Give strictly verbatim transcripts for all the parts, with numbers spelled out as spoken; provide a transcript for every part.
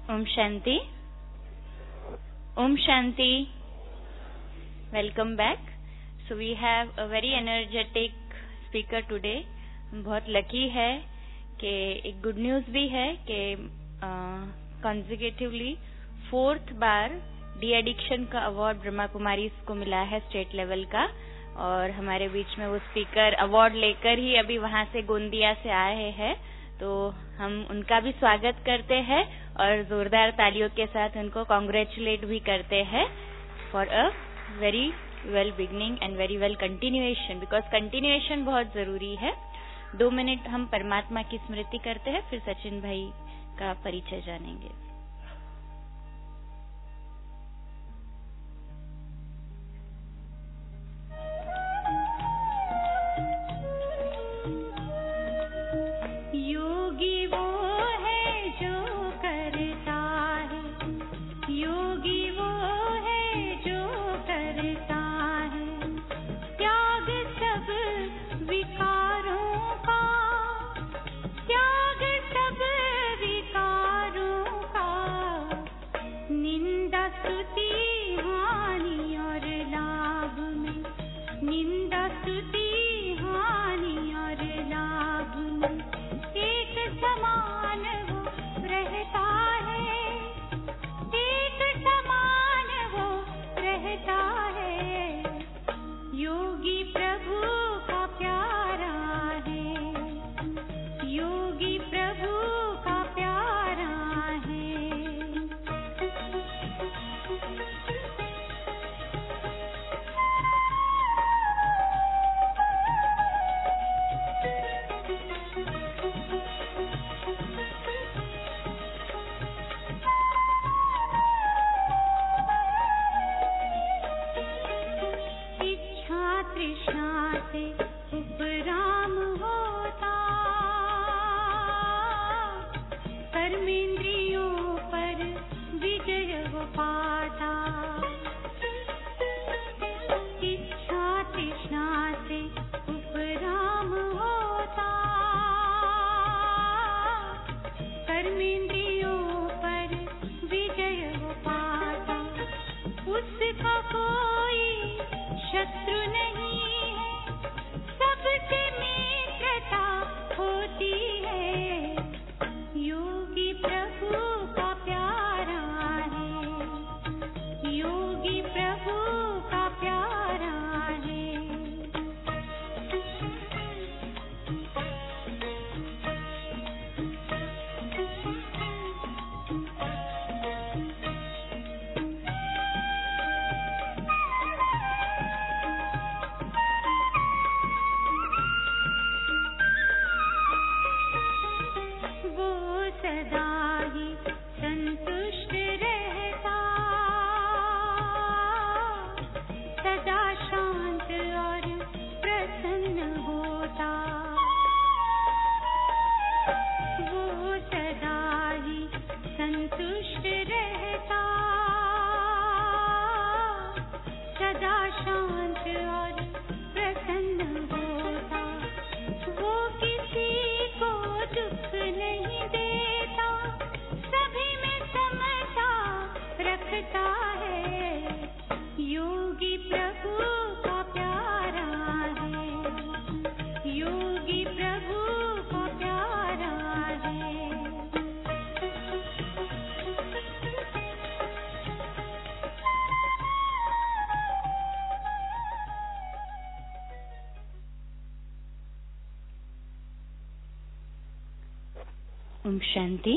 Om Shanti. Om Shanti. Welcome back. So we have a very energetic speaker today. बहुत lucky है कि एक good news भी है कि कंसेक्यूटिवली फोर्थ बार डी एडिक्शन का अवार्ड ब्रह्मा कुमारी को मिला है स्टेट लेवल का, और हमारे बीच में वो स्पीकर अवार्ड लेकर ही अभी वहां से गोंदिया से आए हैं, तो हम उनका भी स्वागत करते हैं और जोरदार तालियों के साथ उनको कॉन्ग्रेचुलेट भी करते हैं for a very well beginning and very well continuation, because continuation बहुत जरूरी है। दो मिनट हम परमात्मा की स्मृति करते हैं, फिर सचिन भाई का परिचय जानेंगे। ओम शांति।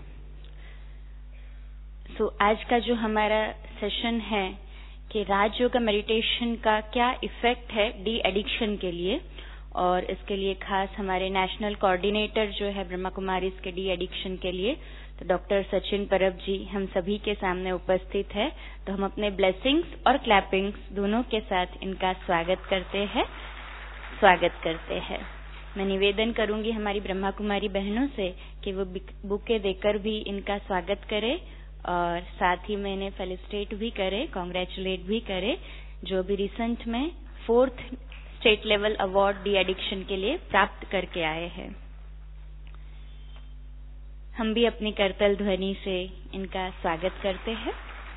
सो आज का जो हमारा सेशन है कि राजयोग मेडिटेशन का क्या इफेक्ट है डी एडिक्शन के लिए, और इसके लिए खास हमारे नेशनल कोऑर्डिनेटर जो है ब्रह्मा कुमारी के डी एडिक्शन के लिए, तो डॉक्टर सचिन परब जी हम सभी के सामने उपस्थित है। तो हम अपने ब्लेसिंग्स और क्लैपिंग्स दोनों के साथ इनका स्वागत करते हैं स्वागत करते हैं। मैं निवेदन करूंगी हमारी ब्रह्मा कुमारी बहनों से कि वो बुके देकर भी इनका स्वागत करे, और साथ ही में इन्हें फेलिसिटेट भी करे, कांग्रेचुलेट भी करे, जो भी रिसेंट में fourth state level award de addiction के लिए प्राप्त करके आए हैं। हम भी अपनी करतल ध्वनि से इनका स्वागत करते हैं।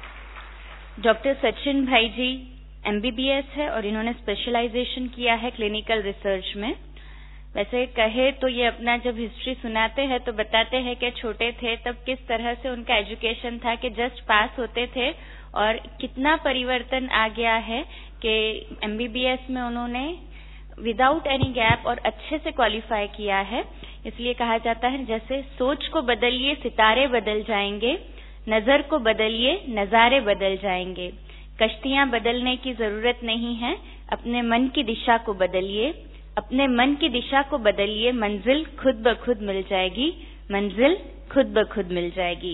डॉक्टर सचिन भाई जी एमबीबीएस है और इन्होंने स्पेशलाइजेशन किया है क्लिनिकल रिसर्च में। वैसे कहे तो ये अपना जब हिस्ट्री सुनाते हैं तो बताते हैं कि छोटे थे तब किस तरह से उनका एजुकेशन था कि जस्ट पास होते थे और कितना परिवर्तन आ गया है कि एमबीबीएस में उन्होंने विदाउट एनी गैप और अच्छे से क्वालिफाई किया है। इसलिए कहा जाता है जैसे सोच को बदलिए सितारे बदल जाएंगे, नजर को बदलिए नजारे बदल जाएंगे। कश्तियां बदलने की जरूरत नहीं है, अपने मन की दिशा को बदलिए, अपने मन की दिशा को बदलिए, मंजिल खुद ब खुद मिल जाएगी, मंजिल खुद ब खुद मिल जाएगी।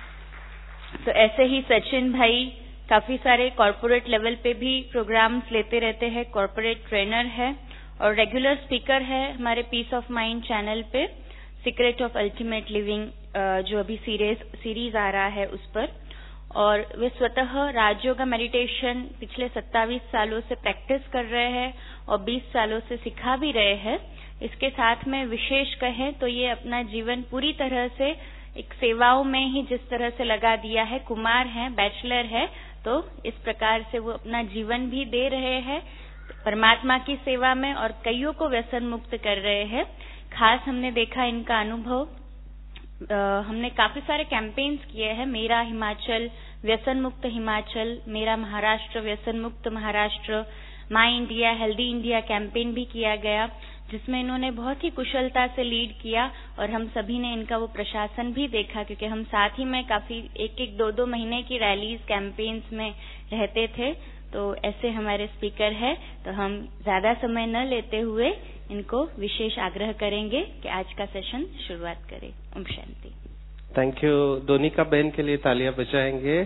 तो ऐसे ही सचिन भाई काफी सारे कॉर्पोरेट लेवल पे भी प्रोग्राम्स लेते रहते हैं, कॉर्पोरेट ट्रेनर है और रेगुलर स्पीकर है हमारे पीस ऑफ माइंड चैनल पे, सीक्रेट ऑफ अल्टीमेट लिविंग जो अभी सीरीज सीरीज आ रहा है उस पर। और वे स्वतः राजयोगा मेडिटेशन पिछले सत्ताईस सालों से प्रैक्टिस कर रहे हैं और बीस सालों से सिखा भी रहे हैं। इसके साथ में विशेष कहें तो ये अपना जीवन पूरी तरह से एक सेवाओं में ही जिस तरह से लगा दिया है। कुमार हैं, बैचलर है, तो इस प्रकार से वो अपना जीवन भी दे रहे हैं परमात्मा की सेवा में और कईयों को व्यसन मुक्त कर रहे हैं। खास हमने देखा इनका अनुभव, आ, हमने काफी सारे कैंपेन्स किए हैं। मेरा हिमाचल व्यसन मुक्त हिमाचल, मेरा महाराष्ट्र व्यसन मुक्त Maharashtra, my India healthy India campaign भी किया गया, जिसमें इन्होंने बहुत ही कुशलता से लीड किया और हम सभी ने इनका वो प्रशासन भी देखा, क्योंकि हम साथ ही में काफी एक एक दो दो महीने की रैलीज कैंपेन्स में रहते थे। तो ऐसे हमारे स्पीकर है, तो हम ज्यादा समय न लेते हुए इनको विशेष आग्रह करेंगे कि आज का सेशन शुरुआत करें। ओम शांति। Thank you. दोनिका बहन के लिए तालियां बजाएंगे।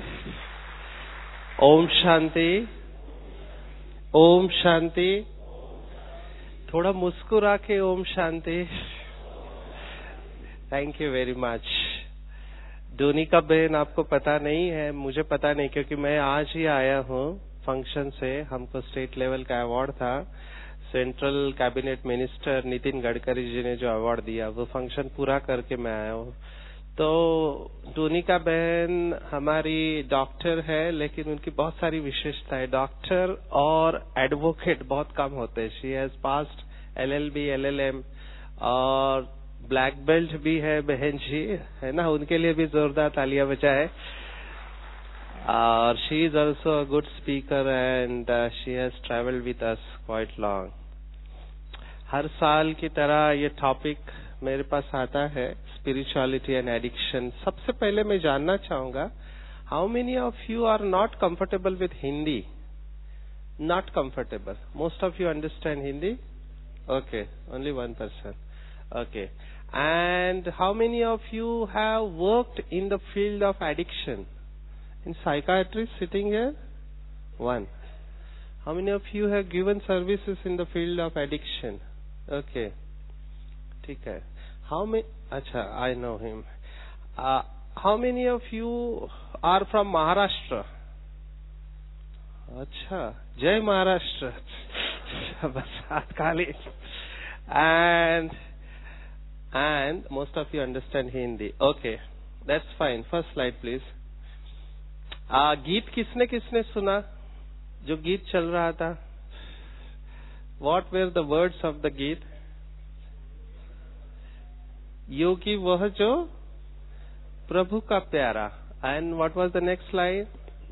ओम शांति, ओम शांति। थोड़ा मुस्कुरा के ओम शांति। Thank you very much. Donika बहन आपको पता नहीं है, मुझे पता नहीं, क्योंकि मैं आज ही आया हूँ फंक्शन से। हमको स्टेट लेवल का अवार्ड था, central cabinet minister Nitin Gadkari ji ने जो अवार्ड दिया, वो फंक्शन पूरा करके मैं आया हूँ। तो दोनिका बहन हमारी डॉक्टर है, लेकिन उनकी बहुत सारी विशेषता है। डॉक्टर और एडवोकेट बहुत कम होते हैं। She has passed LLB, LLM और ब्लैक बेल्ट भी है बहन जी, है ना? उनके लिए भी जोरदार तालियां बजाए। और she is also a good speaker and she has travelled with us quite long. हर साल की तरह ये टॉपिक मेरे पास आता है, स्पिरिचुअलिटी एंड एडिक्शन। सबसे पहले मैं जानना चाहूंगा, how many of you are not comfortable with Hindi? Not comfortable. Most of you understand Hindi? Okay, only one person. Okay, and how many of you have worked in the field of addiction? In psychiatry sitting here? One. How many of you have given services in the field of addiction? Okay. ठीक है. How many? अच्छा, I know him. Uh, how many of you are from Maharashtra? अच्छा, जय महाराष्ट्र. बस हाथ खाली. And and most of you understand Hindi. Okay, that's fine. First slide, please. आ, गीत किसने किसने सुना? जो गीत चल रहा था, What were the words of the गीत? योगी वह जो प्रभु का प्यारा. And what was the next line?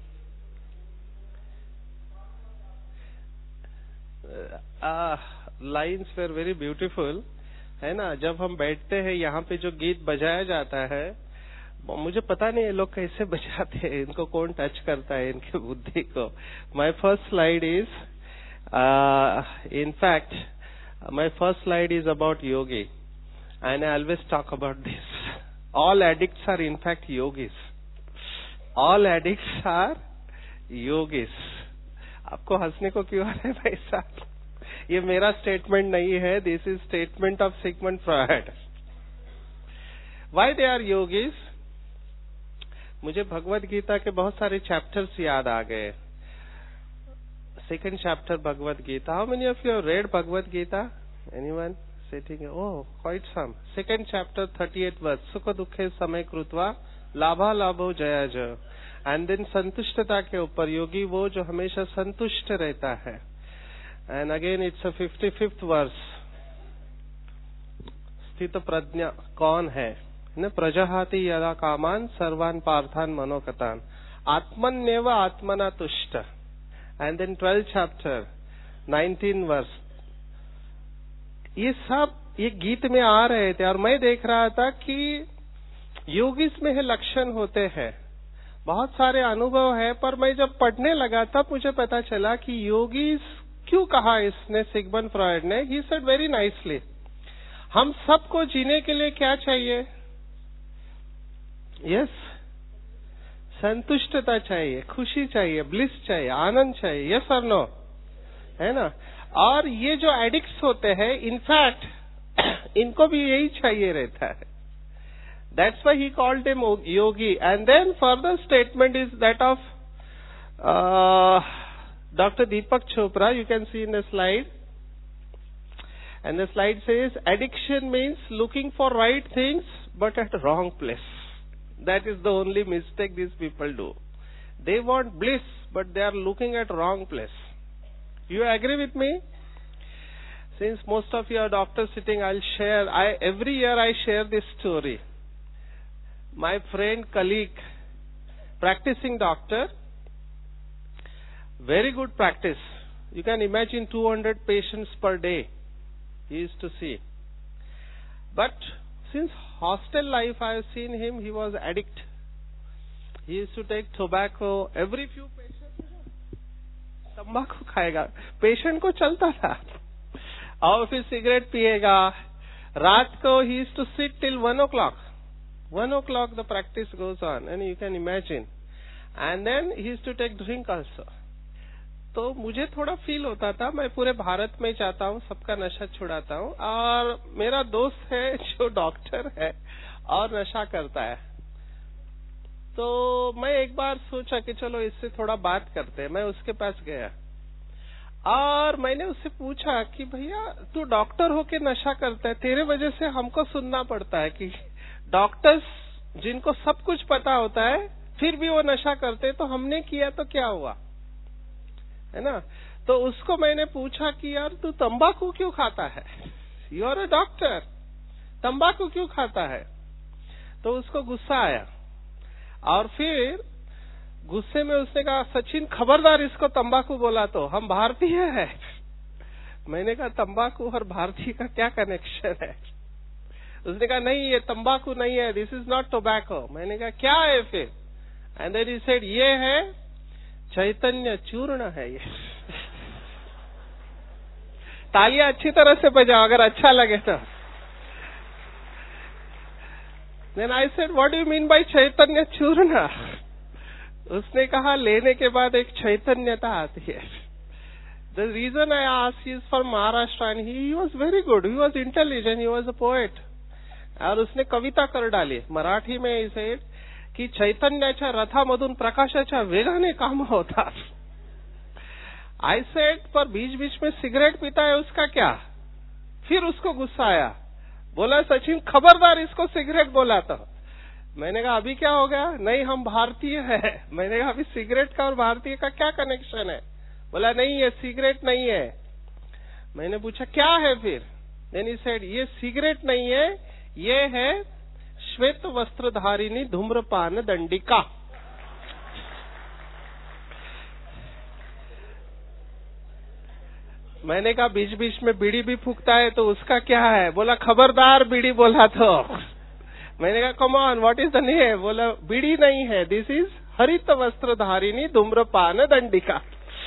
uh, lines were very beautiful, है ना? जब हम बैठते हैं यहाँ पे जो गीत बजाया जाता है, मुझे पता नहीं ये लोग कैसे बजाते हैं, इनको कौन टच करता है इनके बुद्धि को. My first slide is, in fact my first slide is about yogi and I always talk about this. All addicts are in fact yogis. All addicts are yogis. आपको हंसने को क्यों आ रहा है भाई साहब? ये मेरा स्टेटमेंट नहीं है, this is statement of Sigmund Freud. Why they are yogis? मुझे भगवत गीता के बहुत सारे चैप्टर्स याद आ गए. Second chapter Bhagavad Gita. How many of you have read Bhagavad Gita? Anyone? Sitting, oh, quite some. Second chapter, thirty-eighth verse. Sukha dukhe samay krutva, labha labho jaya jaya. And then संतुष्टता के ऊपर योगी वो जो हमेशा संतुष्ट रहता है. And again it's a fifty-fifth verse. स्थित प्रज्ञा कौन है? न प्रजहाति यदा कामान सर्वान पार्थान मनोकतान. आत्मन्येव आत्मना तुष्ट. And then twelfth chapter, nineteenth verse. ये सब ये गीत में आ रहे थे और मैं देख रहा था कि योगीस में लक्षण होते हैं, बहुत सारे अनुभव है, पर मैं जब पढ़ने लगा तब मुझे पता चला कि योगीस क्यों कहा इसने, सिगमंड फ्रॉयड ने. ही सेड वेरी नाइसली, हम सबको जीने के लिए क्या चाहिए? यस yes, संतुष्टता चाहिए, खुशी चाहिए, ब्लिस चाहिए, आनंद चाहिए. यस और नो, है ना? और ये जो एडिक्ट्स होते हैं, इनफैक्ट इनको भी यही चाहिए रहता है. That's why he called him yogi. And then further statement is that of doctor Deepak Chopra. You can see in the slide. And the slide says addiction means looking for right things but at wrong place. That is the only mistake this people do. They want bliss but they are looking at wrong place. You agree with me? Since most of you are doctors sitting, I'll share. I every year I share this story. My friend, colleague, practicing doctor, very good practice. You can imagine two hundred patients per day he used to see. But since hostel life, I have seen him. He was addict. He used to take tobacco every few patients. तंबाकू खाएगा, patient को चलता था, और फिर cigarette पिएगा. रात को he used to sit till one o'clock. One o'clock the practice goes on, and you can imagine. And then he used to take drink also. तो मुझे थोड़ा फील होता था, मैं पूरे भारत में जाता हूँ, सबका नशा छुड़ाता हूँ, और मेरा दोस्त है जो डॉक्टर है और नशा करता है. तो मैं एक बार सोचा कि चलो इससे थोड़ा बात करते हैं. मैं उसके पास गया और मैंने उससे पूछा कि भैया तू डॉक्टर होके नशा करता है, तेरे वजह से हमको सुनना पड़ता है कि डॉक्टर्स जिनको सब कुछ पता होता है फिर भी वो नशा करते, तो हमने किया तो क्या हुआ, है ना? तो उसको मैंने पूछा कि यार तू तंबाकू क्यों खाता है? यू आर अ डॉक्टर, तंबाकू क्यों खाता है? तो उसको गुस्सा आया और फिर गुस्से में उसने कहा, सचिन खबरदार इसको तंबाकू बोला तो, हम भारतीय हैं. मैंने कहा तंबाकू और भारतीय का क्या कनेक्शन है? उसने कहा नहीं ये तंबाकू नहीं है, दिस इज नॉट टोबैको. मैंने कहा क्या है फिर? एंड देन ही सेड ये है चैतन्य चूर्ण है ये. तालियां अच्छी तरह से बजाओ अगर अच्छा लगे तो. Then I said, what do you mean by चैतन्य चूर्ण? उसने कहा लेने के बाद एक चैतन्यता आती है. The reason I asked, he is from Maharashtra and he, he was very good, he was intelligent, he was a poet. और उसने कविता कर डाली मराठी में. he said कि चैतन्याच्या रथामधून प्रकाशाच्या वेगाने काम होता. I said पर बीच बीच में सिगरेट पीता है उसका क्या? फिर उसको गुस्सा आया, बोला सचिन खबरदार इसको सिगरेट बोला तो. मैंने कहा अभी क्या हो गया? नहीं हम भारतीय हैं. मैंने कहा अभी सिगरेट का और भारतीय का क्या कनेक्शन है? बोला नहीं ये सिगरेट नहीं है. मैंने पूछा क्या है फिर? देन ही सेड ये सिगरेट नहीं है, ये है श्वेत वस्त्रधारिणी धूम्रपान दंडिका. मैंने कहा बीच बीच में बीड़ी भी फूकता है तो उसका क्या है? बोला खबरदार बीड़ी बोला तो. मैंने कहा come on what is the name? बोला बीड़ी नहीं है, दिस इज हरित वस्त्रधारिणी धूम्रपान दंडिका.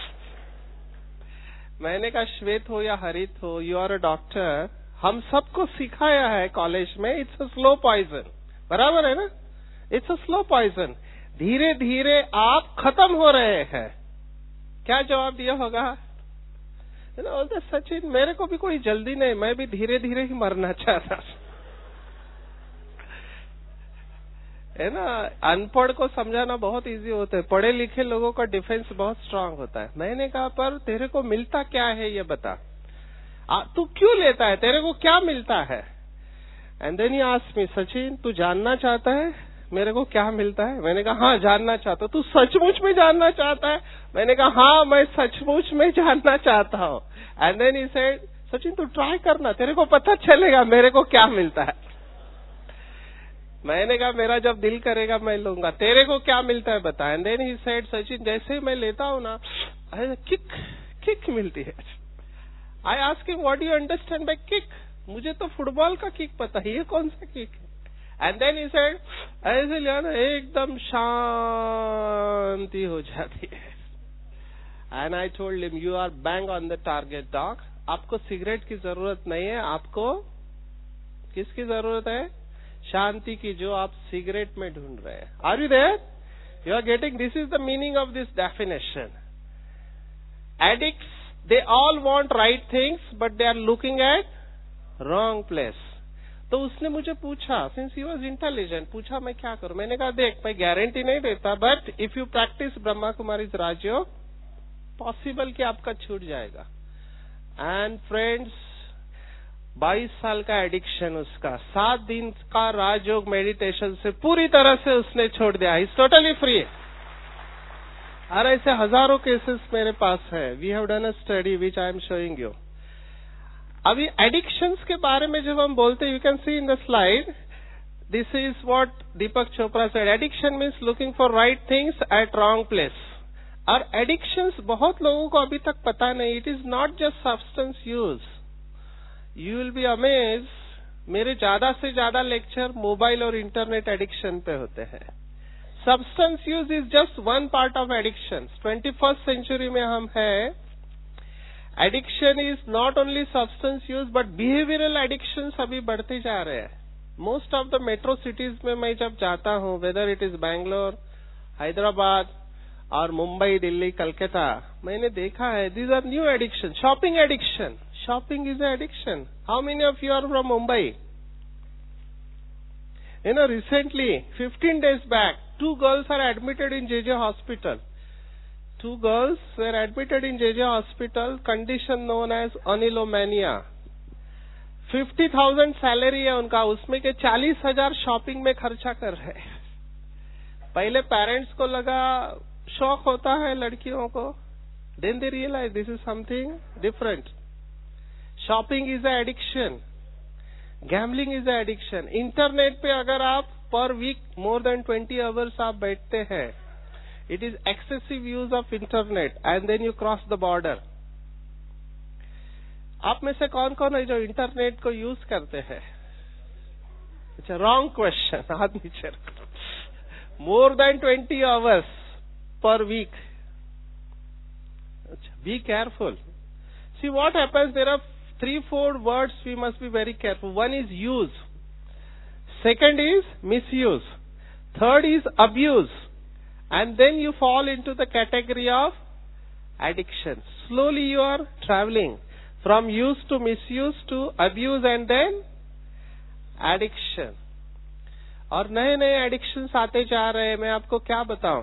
मैंने कहा श्वेत हो या हरित हो, यू आर अ डॉक्टर, हम सबको सिखाया है कॉलेज में इट्स अ स्लो पॉइजन. बराबर है ना? It's a slow poison. धीरे धीरे आप खत्म हो रहे हैं. क्या जवाब दिया होगा? सचिन मेरे को भी कोई जल्दी नहीं, मैं भी धीरे धीरे ही मरना चाहता. है ना? अनपढ़ को समझाना बहुत इजी होता है, पढ़े लिखे लोगों का डिफेंस बहुत स्ट्रांग होता है. मैंने कहा पर तेरे को मिलता क्या है ये बता. तू क्यों लेता है, तेरे को क्या मिलता है? And then he asked me, Sachin तू जानना चाहता है मेरे को क्या मिलता है? मैंने कहा हाँ जानना चाहता हूँ। तू सचमुच में जानना चाहता है? मैंने कहा हाँ मैं सचमुच में जानना चाहता हूँ। And then he said, Sachin तू ट्राई करना, तेरे को पता चलेगा मेरे को क्या मिलता है। मैंने कहा मेरा जब दिल करेगा मैं लूंगा, तेरे को क्या मिलता है बता। And then he said, Sachin जैसे ही मैं लेता हूँ ना किक किक मिलती है। I ask him what you understand by kick? मुझे तो फुटबॉल का किक पता है, ये कौन सा किक है? एंड देन ही सेड, ऐसे लिया ना एकदम शांति हो जाती है। And I told him, you are bang on the target dog. आपको सिगरेट की जरूरत नहीं है, आपको किसकी जरूरत है? शांति की, जो आप सिगरेट में ढूंढ रहे हैं। Are you there? You are getting? This is the meaning of this definition. Addicts, they all want right things but they are looking at wrong place। तो उसने मुझे पूछा, since he was intelligent, पूछा मैं क्या करूं? मैंने कहा देख मैं गारंटी नहीं देता, but if you practice Brahma Kumaris Rajyoga, possible कि आपका छूट जाएगा। एंड फ्रेंड्स, बाईस साल का एडिक्शन उसका, सात दिन का राजयोग मेडिटेशन से पूरी तरह से उसने छोड़ दिया। Is totally free. और ऐसे हजारों केसेस मेरे पास है। We have done a study which I am showing you. अभी एडिक्शंस के बारे में जब हम बोलते हैं, you can see in the slide, this is what Deepak Chopra said, addiction means looking for right things at wrong place. और एडिक्शंस बहुत लोगों को अभी तक पता नहीं, it is not just substance use. You will be amaze, मेरे ज्यादा से ज्यादा लेक्चर मोबाइल और इंटरनेट एडिक्शन पे होते हैं। Substance use is just one part of addiction. Twenty first century में हम हैं। Addiction is not only substance use but behavioural addiction अभी बढ़ते जा रहे हैं। Most of the metro cities में मैं जब जाता हूँ, whether it is Bangalore, Hyderabad और मुंबई, दिल्ली, कलकत्ता, मैंने देखा है these are new addiction. Shopping addiction, shopping is addiction. How many of you are from Mumbai? You know, recently, fifteen days back, two girls are admitted in J J hospital. Two girls were admitted in J J hospital, condition known as anilomania. fifty thousand salary है उनका, उसमें के चालीस हजार shopping में खर्चा कर रहे हैं। पहले पेरेंट्स को लगा, शौक होता है लड़कियों को, then they realize this is something different. Shopping is an addiction. Gambling is addiction. Internet पे अगर आप per week more than twenty hours आप बैठते हैं, it is excessive use of internet and then you cross the border. आप में से कौन कौन है जो इंटरनेट को यूज करते हैं? अच्छा, रॉन्ग क्वेश्चन, हाथ नीचे रखो। More than twenty hours per week. अच्छा, be careful. See what happens, there are three, four words we must be very careful. One is use. Second is misuse. Third is abuse. And then you fall into the category of addiction. Slowly you are traveling from use to misuse to abuse and then addiction. और नए नए addictions आते जा रहे हैं। मैं आपको क्या बताऊं?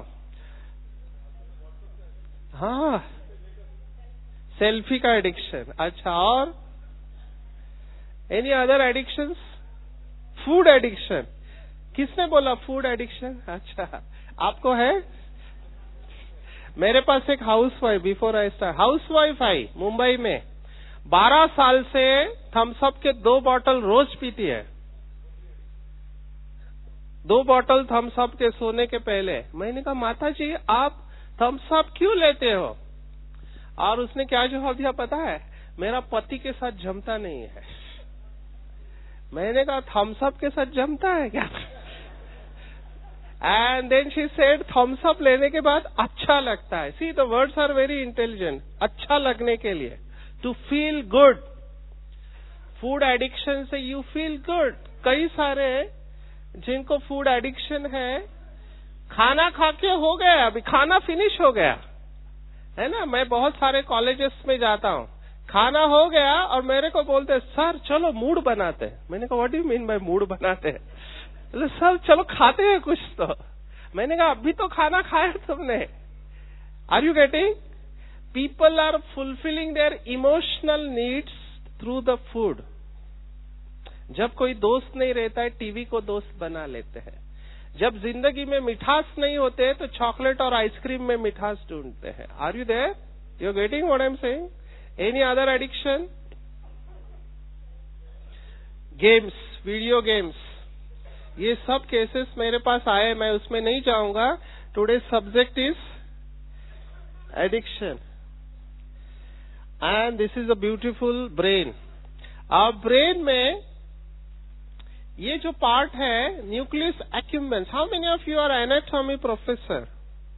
हाँ, सेल्फी का एडिक्शन। अच्छा, और any other addictions? Food addiction. किसने बोला फूड एडिक्शन? अच्छा, आपको है? मेरे पास एक housewife, before I start, housewife आई मुंबई में, बारह साल से थम्स अप के दो बॉटल रोज पीती है। दो बॉटल थम्स अप के सोने के पहले। मैंने कहा माता जी आप थम्स अप क्यों लेते हो? और उसने क्या जवाब दिया पता है? मेरा पति के साथ जमता नहीं है। मैंने कहा थम्स अप के साथ जमता है क्या? And then she said Thums Up लेने के बाद अच्छा लगता है। See the words are very intelligent. अच्छा लगने के लिए, to feel good. Food addiction से यू फील गुड। कई सारे जिनको फूड एडिक्शन है, खाना खा के हो गया, अभी खाना फिनिश हो गया है ना। मैं बहुत सारे कॉलेजेस में जाता हूँ, खाना हो गया और मेरे को बोलते सर चलो मूड बनाते हैं। मैंने कहा what do you mean by mood बनाते हैं? बोले सर चलो खाते हैं कुछ तो। मैंने कहा अभी तो खाना खाया तुमने। Are you getting? People are fulfilling their emotional needs through the food. जब कोई दोस्त नहीं रहता है, टीवी को दोस्त बना लेते हैं। जब जिंदगी में मिठास नहीं होते हैं, तो चॉकलेट और आइसक्रीम में मिठास ढूंढते हैं। Are you there? You are getting what I am saying? Any other addiction? Games, video games, ये सब केसेस मेरे पास आए, मैं उसमें नहीं जाऊंगा। Today subject is addiction and this is a beautiful brain. अब ब्रेन में ये जो पार्ट है, nucleus accumbens, how many of you are anatomy professor?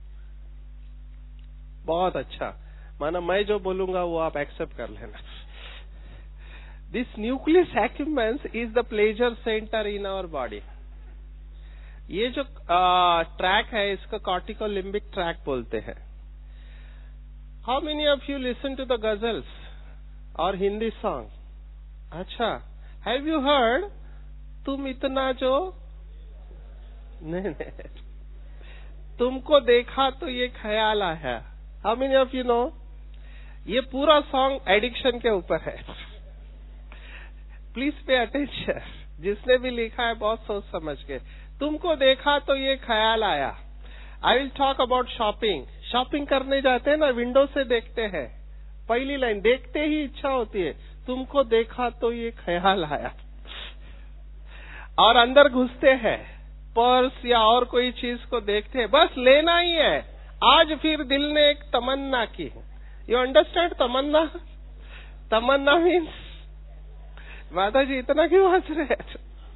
बहुत अच्छा, माना मैं जो बोलूंगा वो आप एक्सेप्ट कर लेना। This nucleus accumbens is the pleasure centre in our body. ये जो ट्रैक है, इसका कॉर्टिकल लिम्बिक ट्रैक बोलते हैं। How many of you listen to the ghazals और हिंदी सॉन्ग? अच्छा, हैव यू हर्ड तुम इतना जो नहीं नहीं तुमको देखा तो ये ख्याल आया? How many of you know? ये पूरा सॉन्ग एडिक्शन के ऊपर है। प्लीज पे अटेंशन, जिसने भी लिखा है बहुत सोच समझ के। तुमको देखा तो ये ख्याल आया। I will talk about shopping. Shopping करने जाते हैं ना, विंडो से देखते हैं, पहली लाइन देखते ही इच्छा होती है, तुमको देखा तो ये ख्याल आया, और अंदर घुसते हैं, पर्स या और कोई चीज को देखते हैं, बस लेना ही है। आज फिर दिल ने एक तमन्ना की। यू अंडरस्टैंड तमन्ना? तमन्ना मीन्स, माता जी इतना क्यों हंस रहे हैं?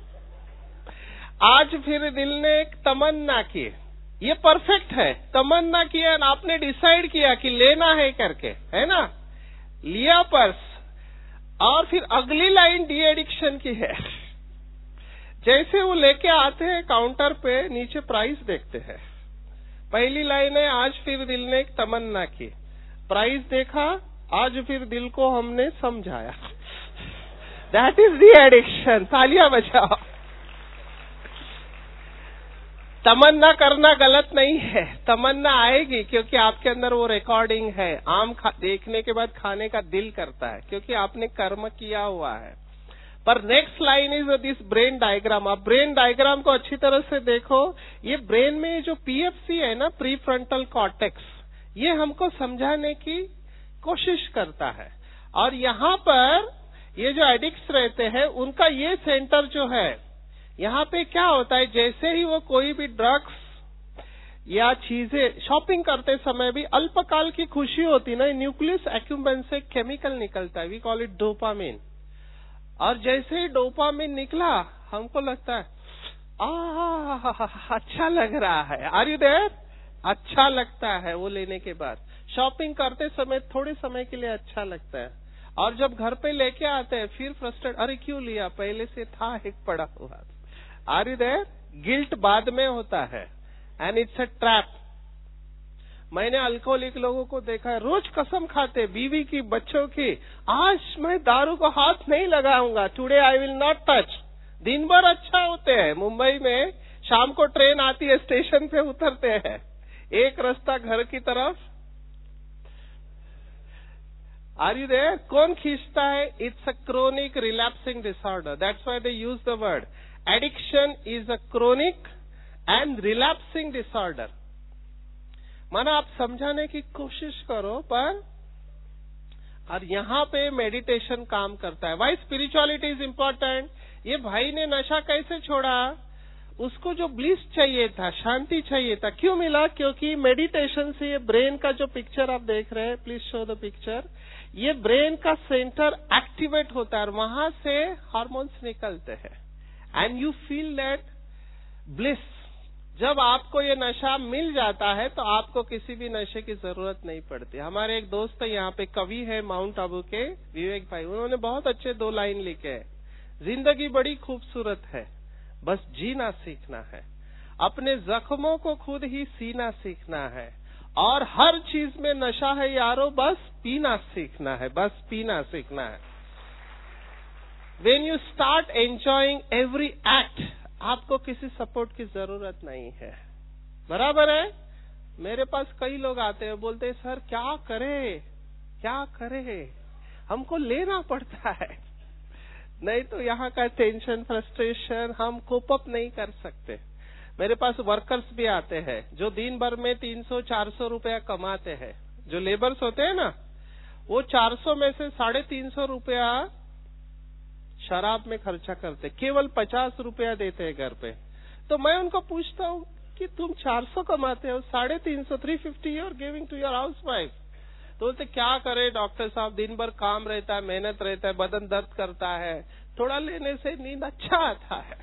आज फिर दिल ने एक तमन्ना की, ये परफेक्ट है। तमन्ना किया, आपने डिसाइड किया कि लेना है करके, है ना? लिया पर्स, और फिर अगली लाइन डी एडिक्शन की है। जैसे वो लेके आते हैं काउंटर पे, नीचे प्राइस देखते हैं। पहली लाइन है, आज फिर दिल ने एक तमन्ना की, प्राइस देखा, आज फिर दिल को हमने समझाया। That is the addiction. तालियां बजाओ। तमन्ना करना गलत नहीं है, तमन्ना आएगी क्योंकि आपके अंदर वो रिकॉर्डिंग है। आम देखने के बाद खाने का दिल करता है क्योंकि आपने कर्म किया हुआ है। पर next line is this brain diagram. आप ब्रेन डायग्राम को अच्छी तरह से देखो। ये ब्रेन में जो पीएफसी है ना, प्री फ्रंटल कॉर्टेक्स, ये हमको समझाने की कोशिश करता है। और यहाँ पर ये जो एडिक्ट्स रहते हैं, उनका ये सेंटर जो है, यहाँ पे क्या होता है, जैसे ही वो कोई भी ड्रग्स या चीजें शॉपिंग करते समय भी अल्पकाल की खुशी होती ना, न्यूक्लियस एक्यूम्बेंस से केमिकल निकलता है, वी कॉल इट डोपामिन। और जैसे ही डोपामिन निकला, हमको लगता है आ अच्छा लग रहा है। Are you there? अच्छा लगता है वो लेने के बाद। शॉपिंग करते समय थोड़े समय के लिए अच्छा लगता है, और जब घर पे लेके आते हैं फिर फ्रस्ट्रेट, अरे क्यों लिया, पहले से था एक पड़ा हुआ। Are you there? गिल्ट बाद में होता है, एंड इट्स अ ट्रैप। मैंने अल्कोहलिक लोगों को देखा है, रोज कसम खाते, बीवी की, बच्चों की, आज मैं दारू को हाथ नहीं लगाऊंगा, today I will not touch. दिन भर अच्छा होते हैं। मुंबई में शाम को ट्रेन आती है, स्टेशन पे उतरते हैं, एक रास्ता घर की तरफ। Are you there? कौन खींचता है? It's a chronic relapsing disorder. That's why they use the word addiction is a chronic and relapsing disorder. माना आप समझाने की कोशिश करो, पर और यहाँ पे मेडिटेशन काम करता है। Why spirituality is important? ये भाई ने नशा कैसे छोड़ा? उसको जो ब्लिस चाहिए था, शांति चाहिए था, क्यों मिला? क्योंकि मेडिटेशन से ये ब्रेन का जो पिक्चर आप देख रहे हैं, प्लीज शो द पिक्चर, ये ब्रेन का सेंटर एक्टिवेट होता है और वहां से हार्मोन्स निकलते हैं, and you feel that bliss. जब आपको ये नशा मिल जाता है तो आपको किसी भी नशे की जरूरत नहीं पड़ती। हमारे एक दोस्त है यहाँ पे, कवि है माउंट आबू के, विवेक भाई, उन्होंने बहुत अच्छे दो लाइन लिखे हैं। जिंदगी बड़ी खूबसूरत है, बस जीना सीखना है, अपने जख्मों को खुद ही सीना सीखना है, और हर चीज में नशा है यारो, बस पीना सीखना है, बस पीना सीखना है। When you start enjoying every act, आपको किसी सपोर्ट की जरूरत नहीं है। बराबर है? मेरे पास कई लोग आते हैं, बोलते हैं सर क्या करे क्या करे, हमको लेना पड़ता है, नहीं तो यहाँ का टेंशन फ्रस्ट्रेशन हम कोप अप नहीं कर सकते। मेरे पास वर्कर्स भी आते हैं जो दिन भर में तीन सौ चार सौ रुपया कमाते हैं। जो लेबर्स होते हैं ना, वो चार सौ में से साढ़े तीन सौ रुपया शराब में खर्चा करते, केवल पचास रुपया देते हैं घर पे। तो मैं उनको पूछता हूँ कि तुम चार सौ कमाते हो, साढ़े तीन सौ three fifty you're giving to your housewife. तो बोलते क्या करे डॉक्टर साहब, दिन भर काम रहता है, मेहनत रहता है, बदन दर्द करता है, थोड़ा लेने से नींद अच्छा आता है।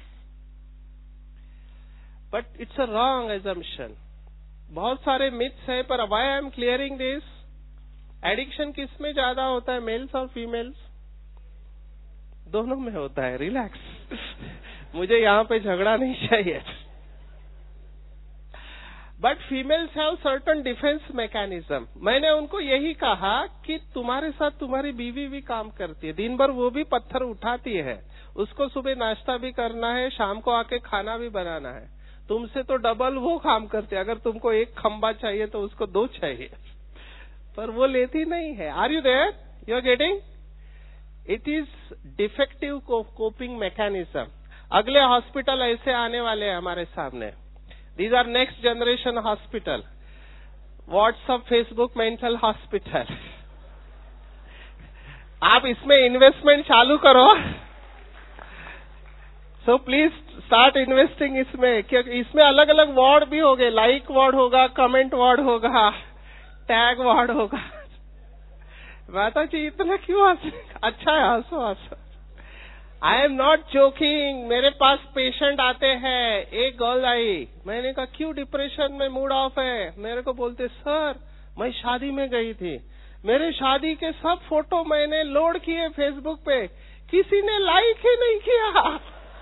But it's a wrong assumption. बहुत सारे मिथ्स है, पर why I am clearing this, addiction किस में ज्यादा होता है, मेल्स और फीमेल्स? दोनों में होता है। रिलैक्स मुझे यहाँ पे झगड़ा नहीं चाहिए। But females have certain defence mechanism. मैंने उनको यही कहा कि तुम्हारे साथ तुम्हारी बीवी भी काम करती है, दिन भर वो भी पत्थर उठाती है, उसको सुबह नाश्ता भी करना है, शाम को आके खाना भी बनाना है। तुमसे तो डबल वो काम करते है। अगर तुमको एक खंबा चाहिए तो उसको दो चाहिए, पर वो लेती नहीं है। Are you there? You are getting? It is defective coping mechanism. अगले हॉस्पिटल ऐसे आने वाले हैं हमारे सामने। These are next generation hospital, WhatsApp, Facebook, mental hospital. आप इसमें इन्वेस्टमेंट चालू करो। सो प्लीज स्टार्ट इन्वेस्टिंग इसमें, क्योंकि इसमें अलग अलग वार्ड भी होंगे, लाइक वार्ड होगा, कमेंट वार्ड होगा, टैग वार्ड होगा। माता जी इतना क्यों हंस? अच्छा है, हंसो हंसो। I am not joking. मेरे पास पेशेंट आते हैं। एक गर्ल आई, मैंने कहा क्यों डिप्रेशन में, मूड ऑफ है? मेरे को बोलते सर मैं शादी में गई थी, मेरे शादी के सब फोटो मैंने लोड किए फेसबुक पे, किसी ने लाइक ही नहीं किया।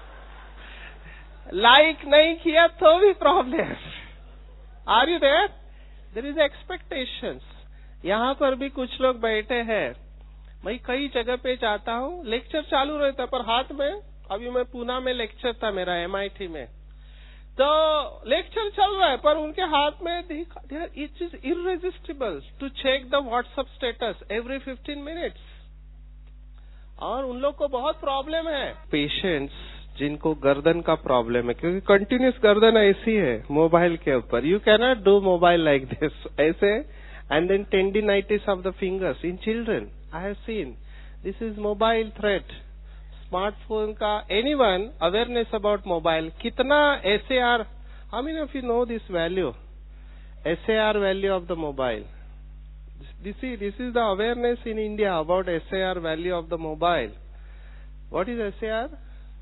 लाइक नहीं किया तो भी problem. Are you there? There is expectations. यहाँ पर भी कुछ लोग बैठे हैं। मैं कई जगह पे जाता हूँ, लेक्चर चालू रहता है, पर हाथ में, अभी मैं पूना में लेक्चर था मेरा एमआईटी में, तो लेक्चर चल रहा है, पर उनके हाथ में it is irresistible to check the WhatsApp status every fifteen minutes. और उन लोग को बहुत प्रॉब्लम है। पेशेंट्स जिनको गर्दन का प्रॉब्लम है, क्योंकि कंटिन्यूस गर्दन ऐसी है मोबाइल के ऊपर, you can not do mobile like this ऐसे, and then tendinitis of the fingers in children I have seen. This is mobile threat. Smartphone का anyone awareness about mobile कितना S A R? How many of you know this value? S A R value of the mobile. This is this is the awareness in India about S A R value of the mobile. What is S A R?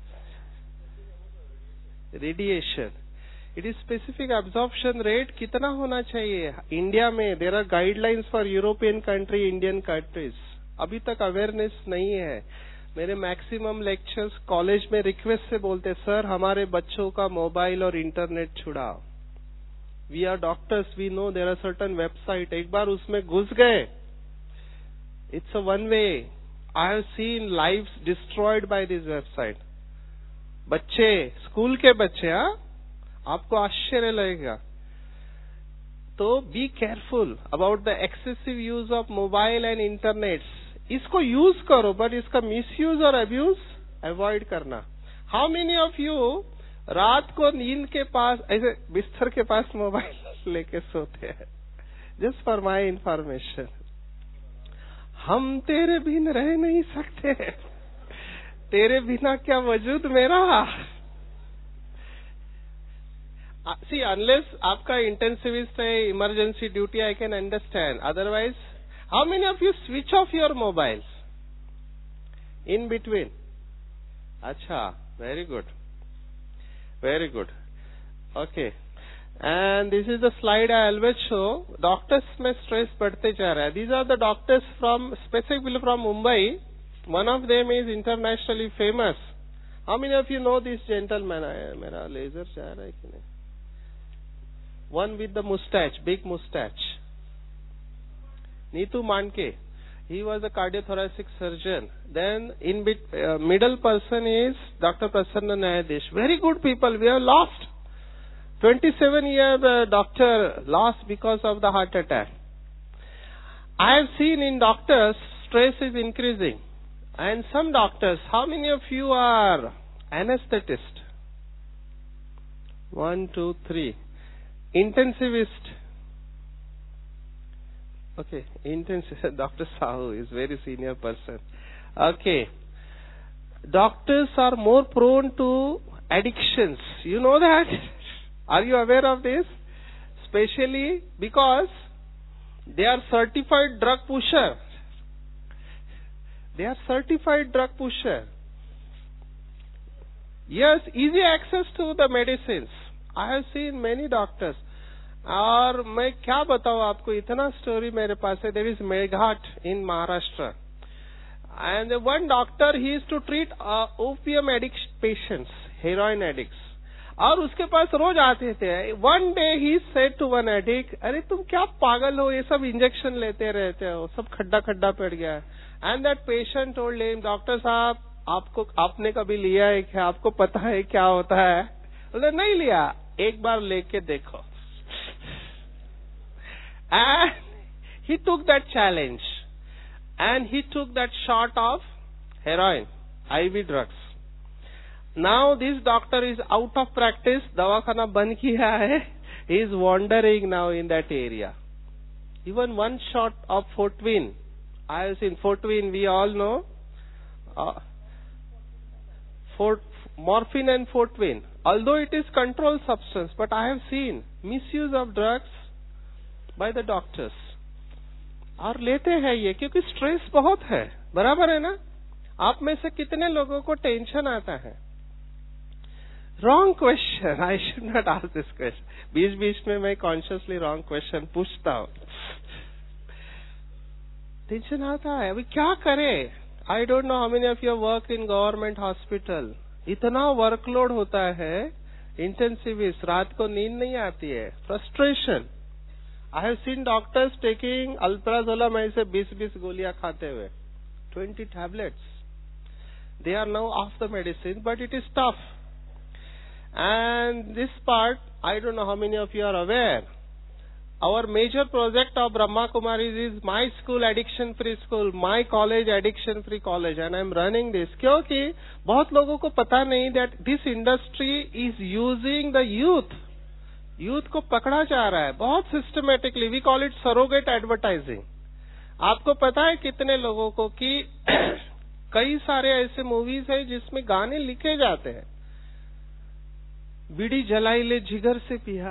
Radiation. It is specific absorption rate कितना होना चाहिए India में? There are guidelines for European country, Indian countries. अभी तक awareness नहीं है। मेरे maximum lectures college में रिक्वेस्ट से बोलते सर हमारे बच्चों का मोबाइल और इंटरनेट छुड़ाओ। We are doctors, we know there are certain website, एक बार उसमें घुस गए, it's a one way. I have seen lives destroyed by this website. बच्चे, स्कूल के बच्चे, हाँ, आपको आश्चर्य लगेगा। तो be careful about the excessive use of mobile and internet. इसको यूज करो, बट इसका मिसयूज और अब्यूज अवॉइड करना। हाउ मेनी ऑफ यू रात को नींद के पास ऐसे बिस्तर के पास मोबाइल लेके सोते हैं? Just for my information. हम तेरे बिन रह नहीं सकते, तेरे बिना क्या वजूद मेरा। सी अनलेस आपका इंटेंसिविस्ट है, emergency duty, I can understand, otherwise how many of you switch off your mobiles in between? Acha, very good, very good. Okay, and this is the slide I always show. Doctors में stress बढ़ते जा रहा है. These are the doctors from specifically from Mumbai. One of them is internationally famous. How many of you know this gentleman? मेरा laser जा रहा है कि नहीं? One with the mustache, big mustache. Neetu Manke. He was a cardiothoracic surgeon. Then in bit, uh, middle person is Doctor Prasanna Nayadesh. Very good people. We have lost twenty-seven year uh, doctor lost because of the heart attack. I have seen in doctors stress is increasing. And some doctors, how many of you are anesthetist? One, two, three. Intensivist. Okay, intensive. Doctor Sahu is very senior person. Okay. Doctors are more prone to addictions. You know that? Are you aware of this? Especially because they are certified drug pusher. They are certified drug pusher. Yes, easy access to the medicines. I have seen many doctors. और मैं क्या बताऊं आपको, इतना story मेरे पास है. There is Meghat in Maharashtra. And one doctor, he used to treat uh, opium addict patients, heroin addicts. और उसके पास रोज आते थे. One day he said to one addict, अरे तुम क्या पागल हो, ये सब इंजेक्शन लेते रहते हो, सब खड्डा खड्डा पड़ गया. And that patient told him, doctor साहब आपको आपने कभी लिया है क्या, आपको पता है क्या होता है? बोले नहीं लिया, एक बार लेके देखो. And he took that challenge. And he took that shot of heroin, I V drugs. Now this doctor is out of practice, दवाखाना बंद किया है. He is wandering now in that area. Even one shot of Fortwin, I have seen Fortwin, we all know. Uh, Fort, morphine and Fortwin, although it is controlled substance, but I have seen misuse of drugs by the doctors. और लेते हैं ये क्योंकि stress बहुत है, बराबर है ना? आप में से कितने लोगों को टेंशन आता है? Wrong question, I should not ask this question. बीच बीच में मैं कॉन्शियसली रॉन्ग क्वेश्चन पूछता हूँ. टेंशन आता है, अभी क्या करें? I don't know how many of you work in government hospital. इतना वर्कलोड होता है, इंटेंसिविस्ट, रात को नींद नहीं आती है, frustration. I have seen doctors taking alprazolam से बीस बीस गोलियां खाते हुए, twenty tablets. They are now off the medicine, but it is tough. And this part, I don't know how many of you are aware. Our major project of Brahma Kumaris is my school addiction free school, my college addiction free college, and I am running this. क्योंकि बहुत लोगों को पता नहीं that this industry is using the youth. Youth को पकड़ा जा रहा है बहुत systematically. We call it surrogate advertising. आपको पता है कितने लोगों को कि कई सारे ऐसे मूवीज हैं जिसमें गाने लिखे जाते हैं. बीड़ी जलाई ले जिगर से पिया,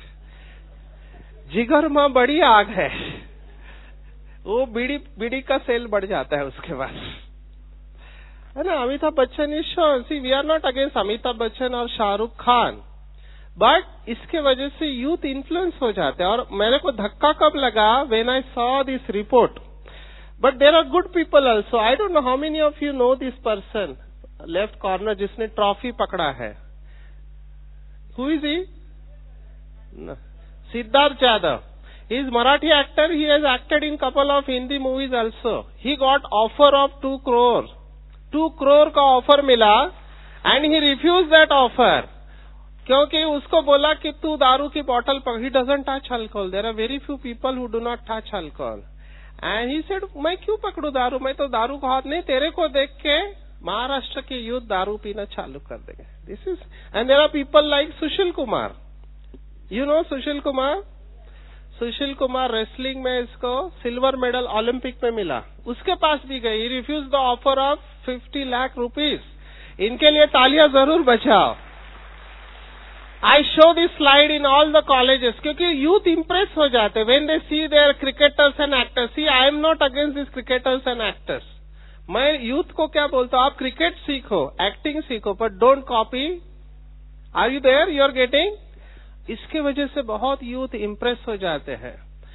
जिगर में बड़ी आग है. वो बीड़ी बीड़ी का सेल बढ़ जाता है उसके बाद, है ना? Amitabh Bachchan is sure. See, we are not against Amitabh Bachchan और शाहरुख खान, बट इसके वजह से यूथ इन्फ्लुएंस हो जाते हैं. और मेरे को धक्का कब लगा, when I saw this report. But there are good people also. I don't know how many of you know this person, left corner, जिसने ट्रॉफी पकड़ा है. Who is he? Siddharth Yadav. He is Marathi actor. He has acted in couple of Hindi movies also. He got offer of two crore. Two crore का offer मिला and he refuse that offer. क्योंकि उसको बोला कि तू दारू की बोतल पकड़. He doesn't touch alcohol. There are very few people who do not touch alcohol. And he said, मैं क्यों पकड़ू दारू, मैं तो दारू को हाथ नहीं. तेरे को देख के महाराष्ट्र के यूथ दारू पीना चालू कर देंगे. This is. And there are people like Sushil Kumar. You know Sushil Kumar? Sushil Kumar wrestling में इसको सिल्वर मेडल ओलंपिक में मिला. उसके पास भी गई. He refuse the offer of fifty lakh rupees. इनके लिए तालियां जरूर बजाओ. I show this slide in all the colleges क्योंकि youth impress हो जाते when they see their cricketers and actors. See, I am not against these cricketers and actors. मैं youth को क्या बोलता हूँ, आप क्रिकेट सीखो, एक्टिंग सीखो, but don't copy. Are you there? You are getting? इसके वजह से बहुत youth impress हो जाते हैं.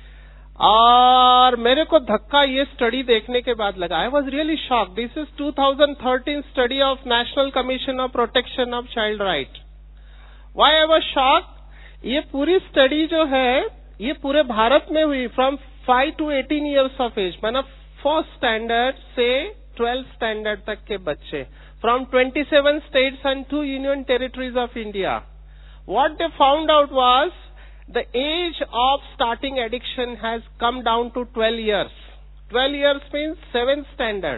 और मेरे को धक्का ये स्टडी देखने के बाद लगा. I was really shocked. This is twenty thirteen study of National Commission of Protection of Child Right. Why I was shocked? ये पूरी स्टडी जो है ये पूरे भारत में हुई from five to eighteen years of age, मतलब फर्स्ट स्टैंडर्ड से ट्वेल्थ स्टैंडर्ड तक के बच्चे from twenty seven states and two union territories of India. What they found out was the age of starting addiction has come down to twelve years. twelve years means seventh standard.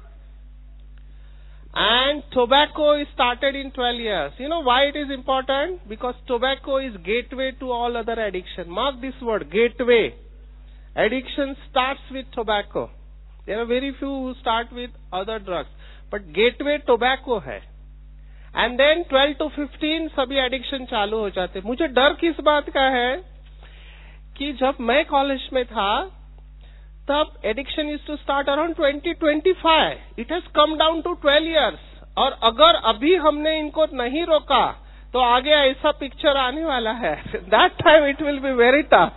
And tobacco is started in twelve years. You know why it is important? Because tobacco is gateway to all other addiction. Mark this word, gateway. Addiction starts with tobacco. There are very few who start with other drugs. But gateway tobacco है. And then twelve to fifteen सभी addiction चालू हो जाते. मुझे डर किस बात का है कि जब मैं कॉलेज में था तब addiction used to start around twenty twenty-five. It has come down to twelve years. और अगर अभी हमने इनको नहीं रोका तो आगे ऐसा पिक्चर आने वाला है. That time it will be very tough.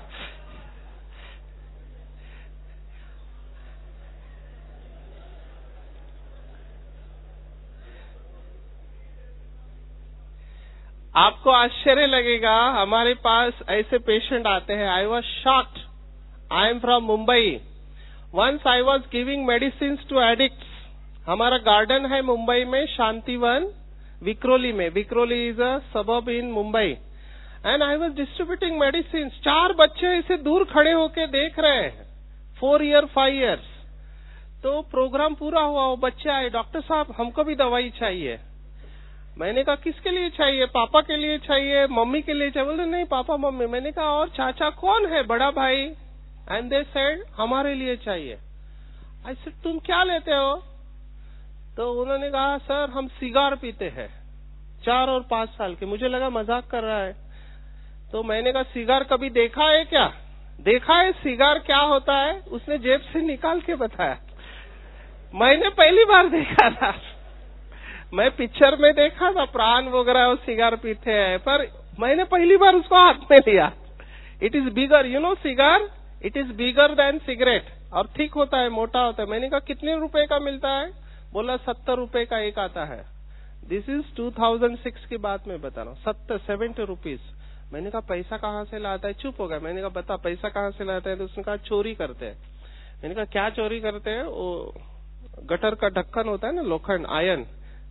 आपको आश्चर्य लगेगा, हमारे पास ऐसे पेशेंट आते हैं. I was shocked. I am from Mumbai. Once I was giving medicines to addicts. हमारा गार्डन है मुंबई में, शांतिवन, विक्रोली में. Vikhroli is a suburb in Mumbai. And I was distributing medicines. चार बच्चे ऐसे दूर खड़े होके देख रहे हैं, फोर ईयर फाइव ईयर्स. तो प्रोग्राम पूरा हुआ, वो बच्चे आए, डॉक्टर साहब हमको भी दवाई चाहिए. मैंने कहा किसके लिए चाहिए? पापा के लिए चाहिए, मम्मी के लिए चाहिए? बोले नहीं पापा मम्मी. मैंने कहा और चाचा कौन है, बड़ा भाई? एंड दे सेड हमारे लिए चाहिए. आई सेड तुम क्या लेते हो? तो उन्होंने कहा सर हम सिगार पीते हैं, चार और पांच साल के. मुझे लगा मजाक कर रहा है. तो मैंने कहा सिगार कभी देखा है क्या? देखा है सिगार क्या होता है? उसने जेब से निकाल के बताया. मैंने पहली बार देखा था. मैं पिक्चर में देखा था, प्राण वगैरह वो सिगार पीते हैं, पर मैंने पहली बार उसको हाथ में लिया. It is bigger, you know cigar, it is bigger than cigarette. और थिक होता है, मोटा होता है. मैंने कहा कितने रुपए का मिलता है? बोला सत्तर रुपए का एक आता है. This is two thousand six की बात मैं बता रहा हूँ. सत्तर सेवेंटी रुपीज. मैंने कहा पैसा कहाँ से लाता है? चुप हो गया. मैंने कहा बता पैसा कहाँ से लाता है? तो उसने कहा चोरी करते हैं. मैंने कहा क्या चोरी करते हैं? वो गटर का ढक्कन होता है ना, लोखंड, आयरन.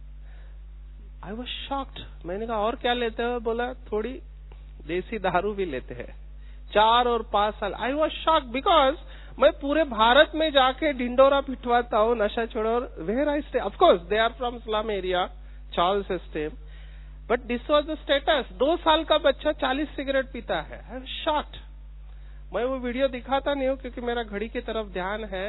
I was shocked. मैंने कहा और क्या लेते हो? बोला थोड़ी देसी दारू भी लेते हैं. चार और पांच साल. आई वॉज शॉक्ड बिकॉज मैं पूरे भारत में जाके ढिंडोरा पिटवाता हूँ नशा छोड़ो. Where I stay, of course they are from slum area, Charles Estate, but this was the status. दो साल का बच्चा चालीस सिगरेट पीता है. I was shocked. मैं वो वीडियो दिखाता नहीं हूँ क्योंकि मेरा घड़ी की तरफ ध्यान है.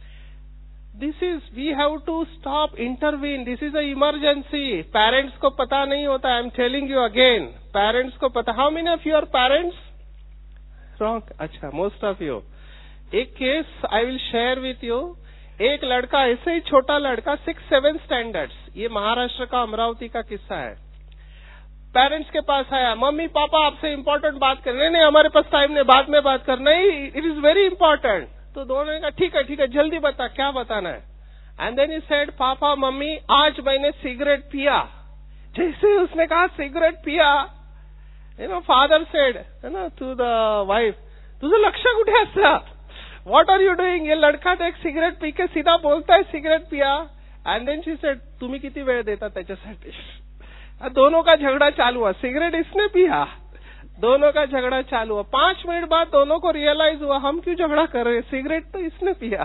This is, we have to stop, intervene. This is a emergency. Parents को पता नहीं होता. I am telling you again, parents को पता. How many of your parents? Wrong. अच्छा, मोस्ट ऑफ यू. एक case I will share with you. एक लड़का, ऐसे ही छोटा लड़का, सिक्स सेवन स्टैंडर्ड्स, ये महाराष्ट्र का अमरावती का किस्सा है. पेरेंट्स के पास आया, मम्मी पापा आपसे इम्पोर्टेंट बात कर. नहीं नहीं हमारे पास टाइम नहीं, बाद में बात कर. नहीं, इट इज वेरी इंपॉर्टेंट. तो दोनों ने कहा ठीक है ठीक है जल्दी बता क्या बताना है. एंड देन ही सेड पापा मम्मी आज मैंने सिगरेट पिया. जैसे उसने कहा सिगरेट पिया, you know father said you know to the wife, तुझं लक्ष कुठे असतं? What are you doing? ये लड़का तो एक सिगरेट पी के सीधा बोलता है सिगरेट पिया. एंड देन शी सेड तुम्ही किती वेळ देता त्याच्यासाठी? दोनों का झगड़ा चालू हुआ. सिगरेट इसने पिया, दोनों का झगड़ा चालू हुआ. पांच मिनट बाद दोनों को रियलाइज हुआ हम क्यों झगड़ा कर रहे हैं, सिगरेट तो इसने पिया.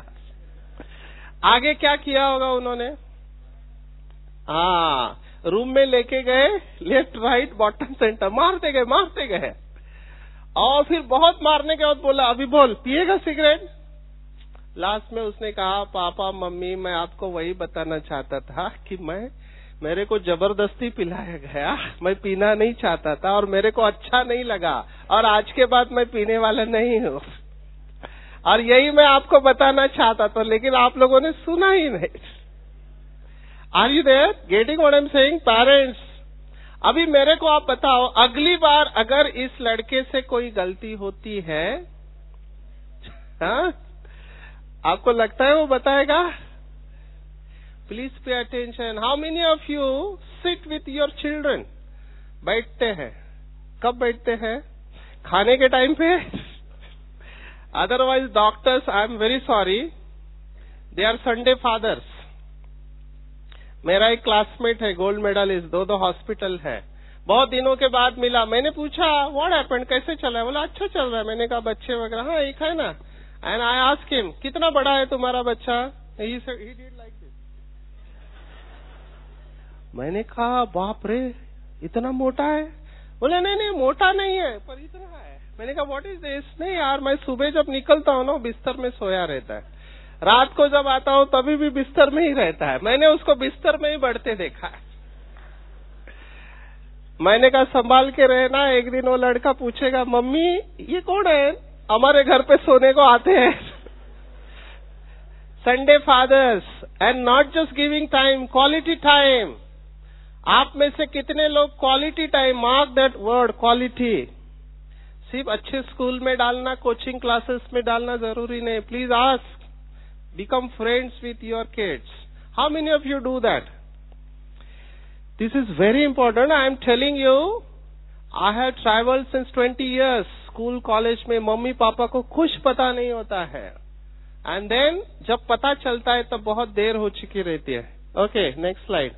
आगे क्या किया होगा उन्होंने? हाँ, रूम में लेके गए, लेफ्ट राइट बॉटम सेंटर मारते गए मारते गए. और फिर बहुत मारने के बाद बोला अभी बोल पिएगा सिगरेट? लास्ट में उसने कहा पापा मम्मी मैं आपको वही बताना चाहता था कि मैं मेरे को जबरदस्ती पिलाया गया, मैं पीना नहीं चाहता था और मेरे को अच्छा नहीं लगा और आज के बाद मैं पीने वाला नहीं हूँ और यही मैं आपको बताना चाहता था, लेकिन आप लोगों ने सुना ही नहीं. Are you there? Getting what I am saying? Parents, अभी मेरे को आप बताओ, अगली बार अगर इस लड़के से कोई गलती होती है, हाँ, आपको लगता है वो बताएगा? Please pay attention. How many of you sit with your children? बैठते हैं. कब बैठते हैं? खाने के टाइम पे. Otherwise doctors, I am very sorry, they are Sunday fathers. मेरा एक क्लासमेट है, गोल्ड मेडलिस्ट, दो दो हॉस्पिटल है. बहुत दिनों के बाद मिला. मैंने पूछा व्हाट हैपेंड, कैसे चल रहा है? बोला अच्छा चल रहा है. मैंने कहा बच्चे वगैरह? हाँ एक है ना. एंड आई आस्क हिम, कितना बड़ा है तुम्हारा बच्चा? He said he did like this. मैंने कहा बाप रे, इतना मोटा है? बोले नहीं नहीं मोटा नहीं है, पर इतना है. मैंने कहा व्हाट इज दिस? नहीं यार, मैं सुबह जब निकलता हूँ ना बिस्तर में सोया रहता है, रात को जब आता हूँ तभी भी बिस्तर में ही रहता है. मैंने उसको बिस्तर में ही बढ़ते देखा है. मैंने कहा संभाल के रहना, एक दिन वो लड़का पूछेगा मम्मी ये कौन है, हमारे घर पे सोने को आते हैं. Sunday fathers and not just giving time, quality time. आप में से कितने लोग quality time, mark that word quality. सिर्फ अच्छे स्कूल में डालना, कोचिंग क्लासेस में डालना जरूरी नहीं. Please ask, become friends with your kids. How many of you do that? This is very important. I am telling you, I have traveled since twenty years. School, college में मम्मी पापा को कुछ पता नहीं होता है. And then जब पता चलता है तब बहुत देर हो चुकी रहती है. Okay, next slide.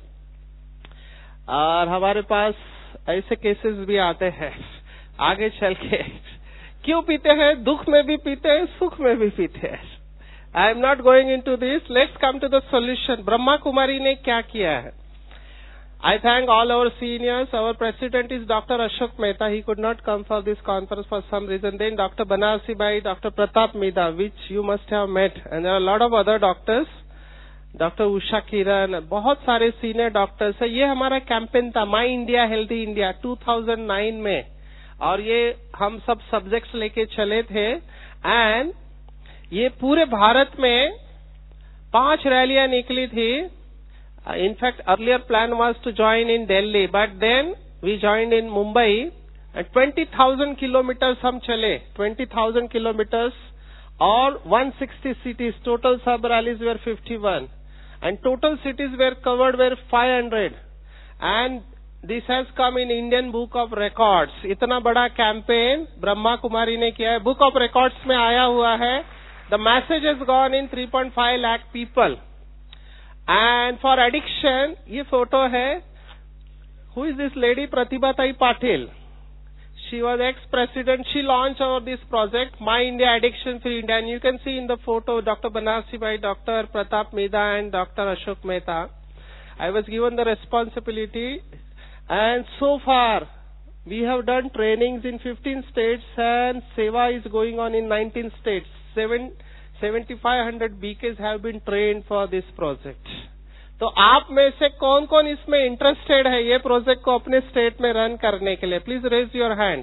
और हमारे पास ऐसे केसेस भी आते हैं आगे चल के. क्यों पीते हैं? दुख में भी पीते हैं, सुख में भी पीते हैं. I am not going into this. Let's come to the solution. Brahma Kumari ने क्या किया है? I thank all our seniors. Our president is Doctor Ashok Mehta. He could not come for this conference for some reason. Then Doctor Banarsi Bhai, Doctor Pratap Mida, which you must have met. And there are a lot of other doctors. Doctor Usha Kiran, बहुत सारे senior doctors है. ये हमारा campaign था My India Healthy India two thousand nine में. और ये हम सब सब्जेक्ट्स लेके चले थे. एंड ये पूरे भारत में पांच रैलियां निकली थी. Uh, in fact, earlier plan was to join in Delhi, but then we joined in Mumbai. And twenty thousand kilometers हम चले, twenty thousand kilometers, और one hundred sixty cities. Total sub rallies were fifty-one, and total cities were covered were five hundred. And this has come in Indian Book of Records. इतना बड़ा campaign Brahma Kumari ने किया है. Book of Records में आया हुआ है. The message has gone in three point five lakh people. And for addiction, ये फोटो है. Who is this lady? Pratibha Tai Patil. She was ex-president. She launched over this project, My India Addiction Free India. And you can see in the photo Doctor Banarsi Bhai, Doctor Pratap Mida, and Doctor Ashok Mehta. I was given the responsibility. And so far, we have done trainings in fifteen states, and Seva is going on in nineteen states. Seven. seventy-five hundred B Ks have been trained for this project. तो आप में से कौन कौन इसमें interested है ये project को अपने स्टेट में रन करने के लिए? Please raise your hands.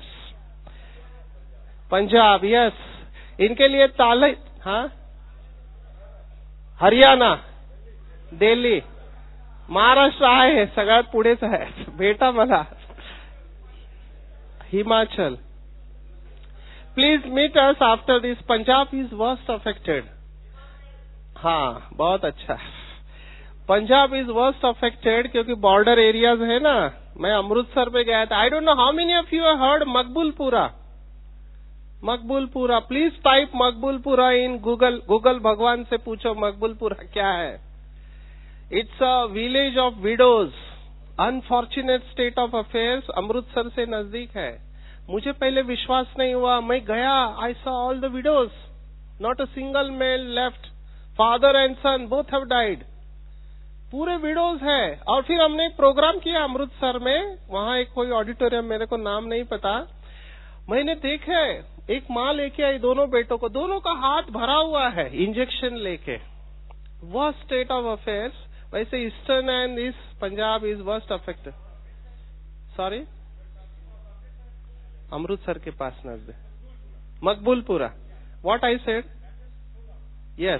Punjab, yes. इनके लिए ताले, हाँ, हरियाणा, दिल्ली, महाराष्ट्र आहे सगळ्यात पुढेच आहे. बेटा मला Himachal. Please meet us after this. Punjab is worst affected. हाँ, बहुत अच्छा. पंजाब is worst affected क्योंकि बॉर्डर एरियाज है ना. मैं अमृतसर पे गया था. I don't know how many of you have heard Maqboolpura. Maqboolpura. Please type Maqboolpura in Google. Google भगवान से पूछो मकबूलपुरा क्या है. It's a village of widows. Unfortunate state of affairs. Amritsar से नजदीक है. मुझे पहले विश्वास नहीं हुआ. मैं गया. I saw all the widows. Not a single male left. Father and son both have died. पूरे विडोज है. और फिर हमने एक प्रोग्राम किया अमृतसर में. वहां एक कोई ऑडिटोरियम, मेरे को नाम नहीं पता. मैंने देखे एक माँ लेके आई दोनों बेटों को. दोनों का हाथ भरा हुआ है इंजेक्शन लेके. Worst state of affairs. वैसे ईस्टर्न एंड इस Punjab is worst affected. Sorry, Amritsar के पास नजदीक Makbulpura. What I said? Yes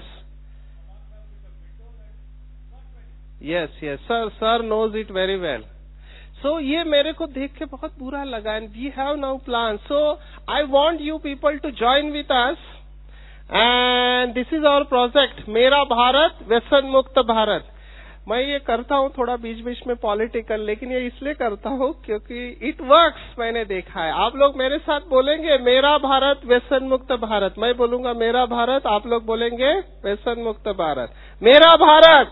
yes yes sir. Sir knows it very well. So ये मेरे को देख के बहुत बुरा लगा. And we have now plan. So I want you people to join with us. And this is our project मेरा भारत व्यसन मुक्त भारत. मैं ये करता हूँ थोड़ा बीच बीच में पॉलिटिकल, लेकिन ये इसलिए करता हूँ क्योंकि इट वर्क्स. मैंने देखा है. आप लोग मेरे साथ बोलेंगे मेरा भारत व्यसन मुक्त भारत. मैं बोलूंगा मेरा भारत, आप लोग बोलेंगे व्यसन मुक्त भारत. मेरा भारत,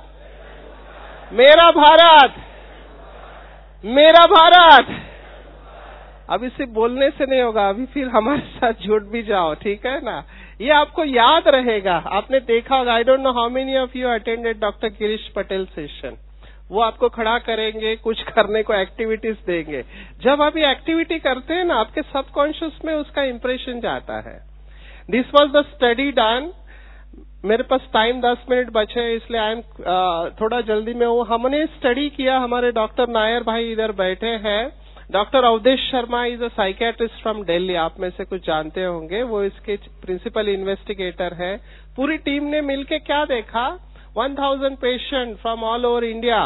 मेरा भारत, मेरा भारत. अभी सिर्फ बोलने से नहीं होगा, अभी फिर हमारे साथ जुड़ भी जाओ, ठीक है ना। ये आपको याद रहेगा, आपने देखा होगा। I don't know how many of you attended doctor Girish Patel session. वो आपको खड़ा करेंगे, कुछ करने को एक्टिविटीज देंगे। जब आप ये एक्टिविटी करते हैं ना, आपके सबकॉन्शियस में उसका इंप्रेशन जाता है। This was the study done. मेरे पास टाइम दस मिनट बचे, इसलिए आई एम थोड़ा जल्दी में हूँ। हमने स्टडी किया, हमारे डॉक्टर नायर भाई इधर बैठे हैं। Doctor Awadhesh Sharma is a psychiatrist from Delhi, आप में से कुछ जानते होंगे, वो इसके प्रिंसिपल इन्वेस्टिगेटर है। पूरी टीम ने मिलके क्या देखा, one thousand patient from all over India.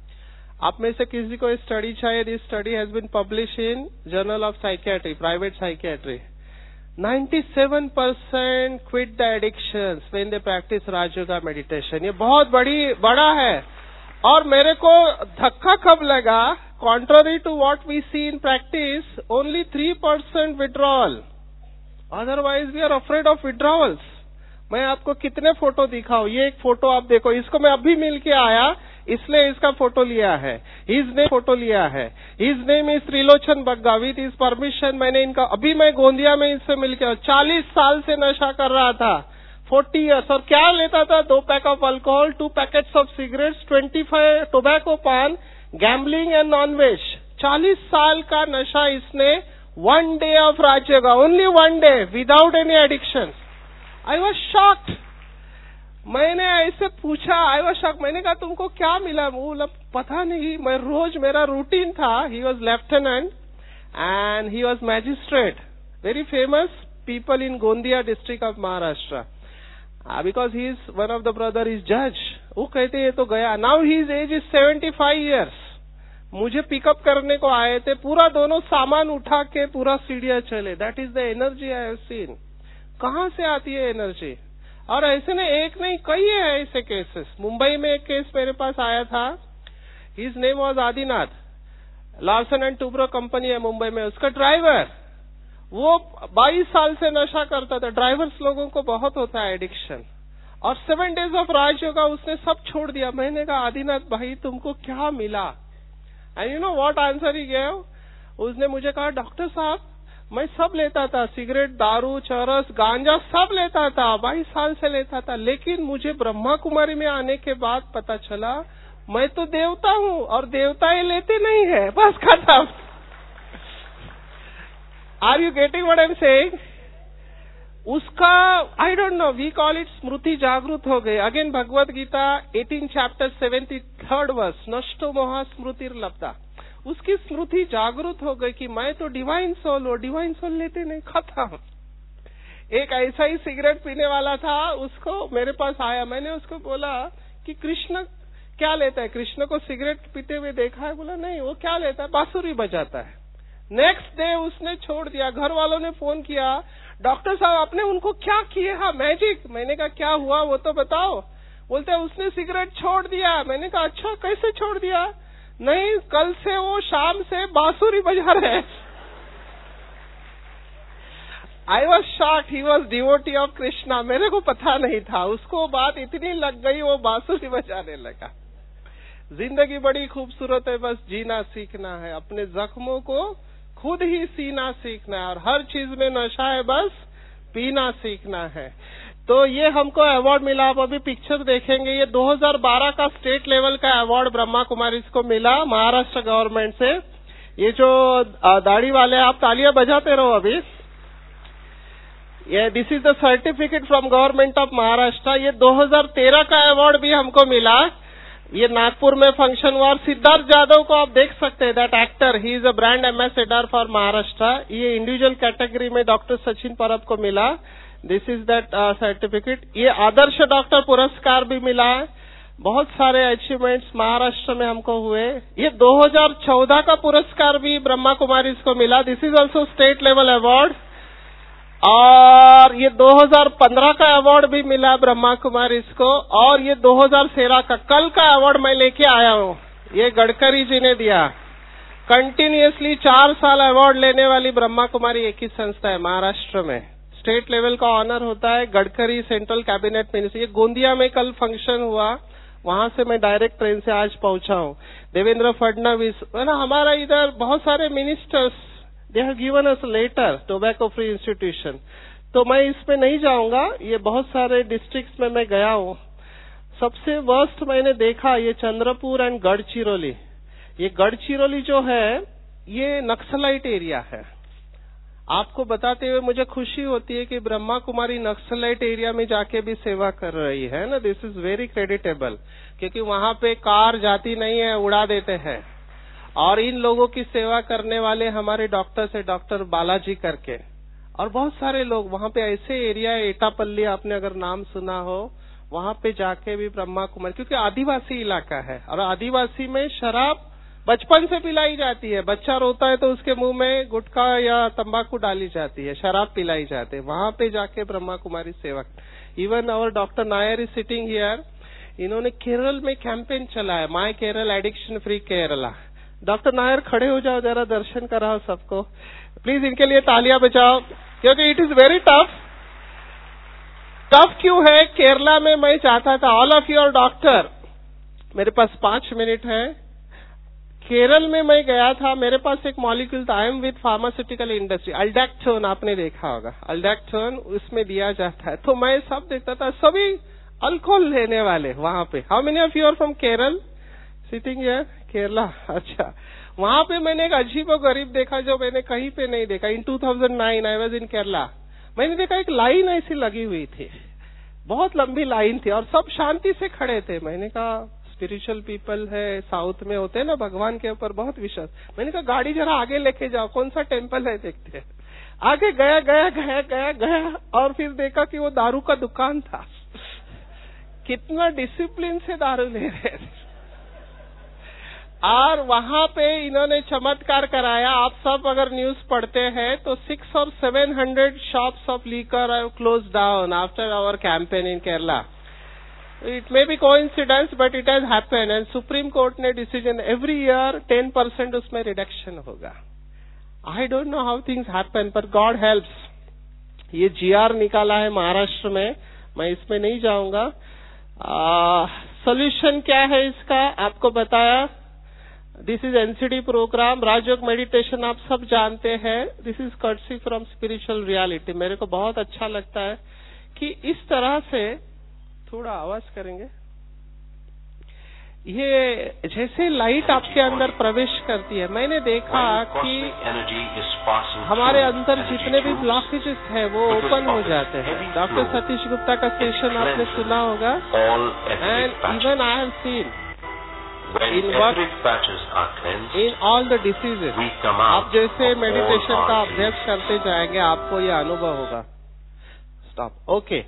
आप में से किसी को स्टडी चाहिए, this study has been publish in journal of psychiatry, private psychiatry. ninety-seven percent quit the addictions when they practice Rajyoga meditation. ये बहुत बड़ी बड़ा है। और मेरे को धक्का कब लगा, contrary to what we see in practice, only three percent withdrawal, otherwise we are afraid of withdrawals। मैं आपको कितने फोटो दिखाऊं, ये एक फोटो आप देखो, इसको मैं अभी मिल के आया इसलिए इसका फोटो लिया है, हिज नेम फोटो लिया है। His name is Trilochan Bagga, with his permission मैंने इनका, अभी मैं गोंदिया में इससे मिल के, चालीस साल से नशा कर रहा था, फोर्टी इयर्स। और क्या लेता था, दो pack of alcohol, two packets of cigarettes, twenty five tobacco पान, गैम्बलिंग एंड नॉनवेज। चालीस साल का नशा इसने, one day of Rajyoga, only one day, without any addiction. I was shocked. मैंने ऐसे पूछा, आई वॉज शॉक्ड। मैंने कहा तुमको क्या मिला? बोला पता नहीं, मैं रोज, मेरा रूटीन था। He was lieutenant and he was magistrate, very famous people in Gondia district of Maharashtra, because he is one of the brother is जज। वो कहते ये तो गया। Now his age is seventy five years. मुझे पिकअप करने को आए थे, पूरा दोनों सामान उठा के पूरा सीढ़ियां चले। That is the energy I have seen. कहाँ से आती है एनर्जी? और ऐसे ने एक नहीं, कई है ऐसे केसेस। मुंबई में एक केस मेरे पास आया था, his name was Adinath, Larsen and Toubro company है मुंबई में, उसका ड्राइवर, वो बाईस साल से नशा करता था। ड्राइवर्स लोगों को बहुत होता है एडिक्शन। और सेवन डेज ऑफ राजयोगा उसने सब छोड़ दिया। मैंने कहा आदिनाथ भाई तुमको क्या मिला? And you know what answer he gave? उसने मुझे कहा डॉक्टर साहब मैं सब लेता था, सिगरेट, दारू, चरस, गांजा सब लेता था, बाईस साल से लेता था, लेकिन मुझे ब्रह्मा कुमारी में आने के बाद पता चला मैं तो देवता हूँ और देवता ये लेते नहीं है, बस खत्म। Are you getting what I am saying? उसका I don't know, we call it स्मृति जागृत हो गई। Again Bhagavad Gita eighteen chapter seventy third verse, नष्टो मोहा स्मृतिर्लब्धा। उसकी स्मृति जागृत हो गई कि मैं तो डिवाइन सोल हूँ, डिवाइन सोल लेते नहीं, खत्म। एक ऐसा ही सिगरेट पीने वाला था, उसको मेरे पास आया, मैंने उसको बोला कि कृष्ण क्या लेता है? कृष्ण को सिगरेट पीते हुए देखा है? बोला नहीं। वो क्या लेता है? बांसुरी बजाता है। नेक्स्ट डे उसने छोड़ दिया। घर वालों ने फोन किया, डॉक्टर साहब आपने उनको क्या किया? हाँ मैजिक। मैंने कहा क्या हुआ वो तो बताओ। बोलते उसने सिगरेट छोड़ दिया। मैंने कहा अच्छा कैसे छोड़ दिया? नहीं, कल से वो शाम से बांसुरी बजा रहे हैं। I was shocked, he was devotee of Krishna. मेरे को पता नहीं था, उसको बात इतनी लग गई वो बांसुरी बजाने लगा। जिंदगी बड़ी खूबसूरत है, बस जीना सीखना है, अपने जख्मों को खुद ही सीना सीखना है, और हर चीज में नशा है, बस पीना सीखना है। तो ये हमको अवार्ड मिला। आप अभी पिक्चर देखेंगे, ये दो हज़ार बारह का स्टेट लेवल का अवार्ड ब्रह्मा कुमारी को मिला महाराष्ट्र गवर्नमेंट से। ये जो दाढ़ी वाले, आप तालियां बजाते रहो अभी। ये this is the certificate from government of Maharashtra. ये दो हज़ार तेरह का अवार्ड भी हमको मिला। ये नागपुर में फंक्शन हुआ। और सिद्धार्थ जाधव को आप देख सकते हैं, that actor, he is a brand ambassador for Maharashtra. ये इंडिविजुअल कैटेगरी में डॉक्टर सचिन परब को मिला। This is that certificate. ये आदर्श डॉक्टर पुरस्कार भी मिला है। बहुत सारे अचीवमेंट्स महाराष्ट्र में हमको हुए। ये दो हज़ार चौदह का पुरस्कार भी ब्रह्मा कुमारी को मिला। This is also state level award. और ये दो हज़ार पंद्रह का अवार्ड भी मिला ब्रह्मा कुमारी को। और ये दो हज़ार तेरह का, कल का अवार्ड मैं लेके आया हूँ, ये गडकरी जी ने दिया। कंटिन्यूअसली चार साल अवार्ड लेने वाली ब्रह्मा कुमारी एक ही संस्था है महाराष्ट्र में। स्टेट लेवल का ऑनर होता है गडकरी सेंट्रल कैबिनेट मिनिस्टर। ये गोंदिया में कल फंक्शन हुआ, वहां से मैं डायरेक्ट ट्रेन से आज पहुंचा हूँ। देवेंद्र फडणवीस है ना, हमारा इधर बहुत सारे ministers they have given us letter, tobacco free institution. तो मैं इसमें नहीं जाऊंगा, ये बहुत सारे डिस्ट्रिक्ट्स में मैं गया हूँ। सबसे वर्स्ट मैंने देखा ये चंद्रपुर एंड गढ़चिरौली। ये गढ़चिरौली जो है ये नक्सलाइट एरिया है। आपको बताते हुए मुझे खुशी होती है कि ब्रह्मा कुमारी नक्सलाइट एरिया में जाके भी सेवा कर रही है ना। दिस इज वेरी क्रेडिटेबल, क्योंकि वहां पे कार जाती नहीं है, उड़ा देते हैं। और इन लोगों की सेवा करने वाले हमारे डॉक्टर्स है, डॉक्टर बालाजी करके, और बहुत सारे लोग वहां पे ऐसे एरिया है, एटापल्ली आपने अगर नाम सुना हो, वहां पे जाके भी ब्रह्मा कुमारी, क्योंकि आदिवासी इलाका है और आदिवासी में शराब बचपन से पिलाई जाती है। बच्चा रोता है तो उसके मुंह में गुटखा या तंबाकू डाली जाती है, शराब पिलाई जाती है। वहां पे जाके ब्रह्मा कुमारी सेवा। Even our doctor Nair is sitting here, इन्होंने केरल में कैंपेन चलाया, my Kerala addiction free Kerala. Doctor Nair खड़े हो जाओ, जरा दर्शन कराओ सबको प्लीज, इनके लिए तालियां बजाओ, क्योंकि it is very tough. Tough क्यों है? केरला में मैं चाहता था, ऑल ऑफ योर डॉक्टर, मेरे पास पांच मिनट है। केरल में मैं गया था, मेरे पास एक मॉलिक्यूल था, I am with pharmaceutical industry, Aldactone आपने देखा होगा, अल्डैक्टोन उसमें दिया जाता है। तो मैं सब देखता था, सभी अल्कोहल लेने वाले वहां पे। How many of you are from Kerala sitting here? Kerala, अच्छा। वहां पे मैंने एक अजीब और गरीब देखा जो मैंने कहीं पे नहीं देखा। In two thousand nine I was in Kerala. मैंने देखा एक लाइन ऐसी लगी हुई थी, बहुत लंबी लाइन थी और सब शांति से खड़े थे। मैंने कहा स्पिरिचुअल पीपल है, साउथ में होते हैं ना, भगवान के ऊपर बहुत विश्वास। मैंने कहा गाड़ी जरा आगे लेके जाओ, कौन सा टेम्पल है देखते हैं। आगे गया गया गया गया गया और फिर देखा कि वो दारू का दुकान था। कितना डिसिप्लिन से दारू ले रहे थे। और वहां पे इन्होंने चमत्कार कराया। आप सब अगर न्यूज पढ़ते हैं तो सिक्स और seven hundred shops of liquor are close down after hour campaign in Kerala. It may be coincidence but it has happened and supreme court ने decision, every year ten percent उसमें रिडक्शन होगा। I don't know how things happen पर God helps. ये GR निकाला है महाराष्ट्र में, मैं इसमें नहीं जाऊंगा। सोल्यूशन क्या है इसका आपको बताया। This is NCD program, Rajyoga meditation आप सब जानते हैं। This is courtesy from spiritual reality. मेरे को बहुत अच्छा लगता है कि इस तरह से, थोड़ा आवाज करेंगे, ये जैसे लाइट आपके अंदर प्रवेश करती है। मैंने देखा कि हमारे अंदर जितने भी ब्लॉकेजेस हैं वो ओपन हो जाते हैं। डॉक्टर सतीश गुप्ता का सेशन आपने सुना होगा, and even I have seen in work in all the diseases. आप जैसे मेडिटेशन का अभ्यास करते जाएंगे आपको ये अनुभव होगा। Stop, okay.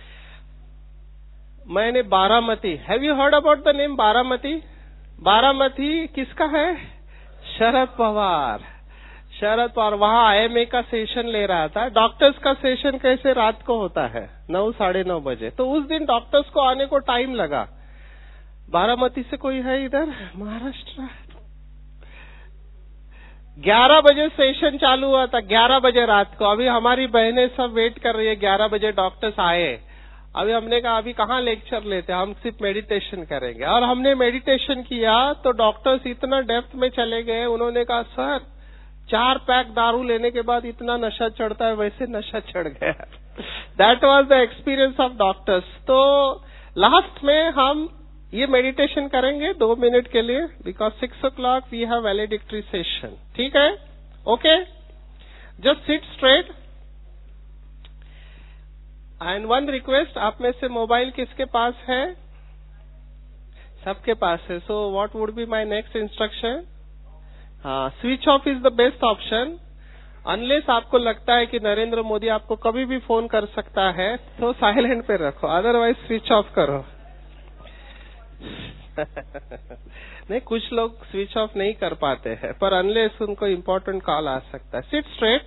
मैंने Baramati, have you heard about the name Baramati? Baramati किसका है? शरद पवार। शरद पवार वहां आईएमए का सेशन ले रहा था। डॉक्टर्स का सेशन कैसे रात को होता है, नौ साढ़े नौ बजे, तो उस दिन डॉक्टर्स को आने को टाइम लगा। बारामती से कोई है इधर महाराष्ट्र? ग्यारह बजे सेशन चालू हुआ था, ग्यारह बजे रात को। अभी हमारी बहनें सब वेट कर रही है, ग्यारह बजे डॉक्टर्स आए। अभी हमने कहा अभी कहाँ लेक्चर लेते, हम सिर्फ मेडिटेशन करेंगे। और हमने मेडिटेशन किया तो डॉक्टर्स इतना डेप्थ में चले गए, उन्होंने कहा सर चार पैक दारू लेने के बाद इतना नशा चढ़ता है, वैसे नशा चढ़ गया। That was the experience of doctors. तो लास्ट में हम ये मेडिटेशन करेंगे दो मिनट के लिए, because six o'clock we have valedictory session. ठीक है, okay? Just sit straight and one request, आप में से मोबाइल किसके पास है? सबके पास है। So what would be my next instruction? हाँ, switch off is the best option. Unless आपको लगता है कि नरेंद्र मोदी आपको कभी भी फोन कर सकता है तो साइलेंट पे रखो, अदरवाइज स्विच ऑफ करो। नहीं, कुछ लोग स्विच ऑफ नहीं कर पाते हैं, पर अनलेस उनको इम्पोर्टेंट कॉल आ सकता है। Sit straight.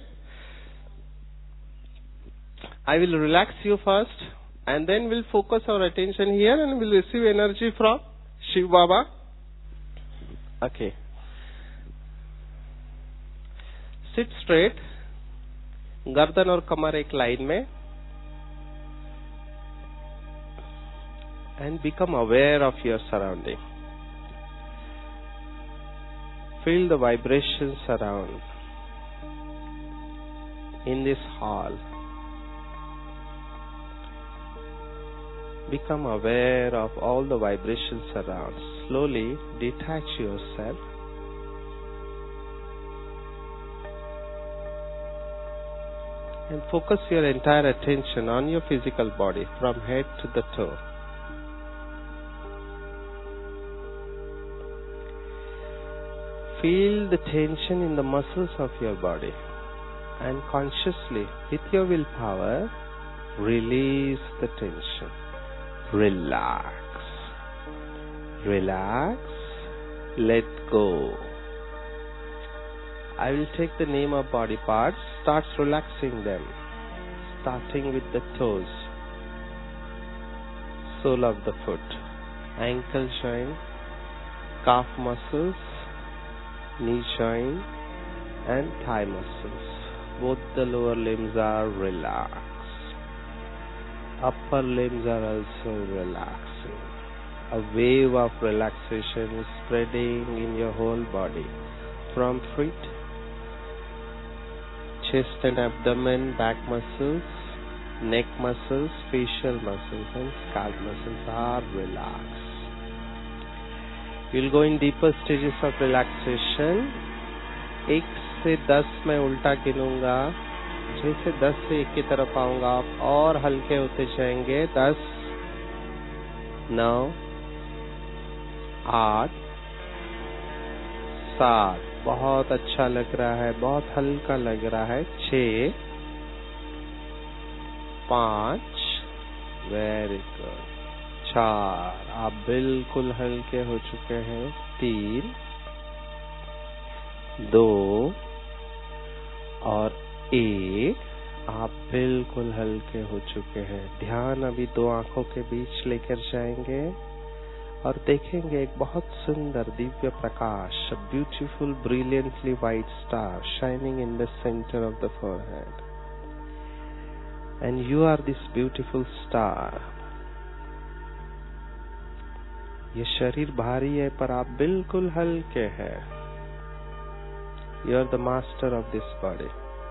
I will relax you first and then we'll focus our attention here and we'll receive energy from Shiv Baba. Okay. Sit straight. गर्दन और कमर एक लाइन में and become aware of your surrounding. Feel the vibrations around. in this hall. Become aware of all the vibrations around. Slowly detach yourself. And focus your entire attention on your physical body from head to the toe. Feel the tension in the muscles of your body and consciously, with your willpower, release the tension. Relax. Relax. Let go. I will take the name of body parts, starts relaxing them, starting with the toes, sole of the foot, ankle joint, calf muscles, knee joint, and thigh muscles. Both the lower limbs are relaxed. Upper limbs are also relaxing. A wave of relaxation is spreading in your whole body, from feet, chest and abdomen, back muscles, neck muscles, facial muscles, and scalp muscles are relaxed. You will go in deeper stages of relaxation. एक से दस मैं उल्टा गिनूंगा. जैसे दस से एक की तरफ आऊंगा आप और हल्के होते जाएंगे. दस, नौ, आठ, सात, बहुत अच्छा लग रहा है, बहुत हल्का लग रहा है. छः, पाँच, वेरी गुड. चार, आप बिल्कुल हल्के हो चुके हैं. तीन, दो और एक, आप बिल्कुल हल्के हो चुके हैं. ध्यान अभी दो आंखों के बीच लेकर जाएंगे और देखेंगे एक बहुत सुंदर Divya Prakash, a beautiful brilliantly white star shining in the center of the forehead. And you are this beautiful star. ये शरीर भारी है पर आप बिल्कुल हल्के हैं. You are the master of this body.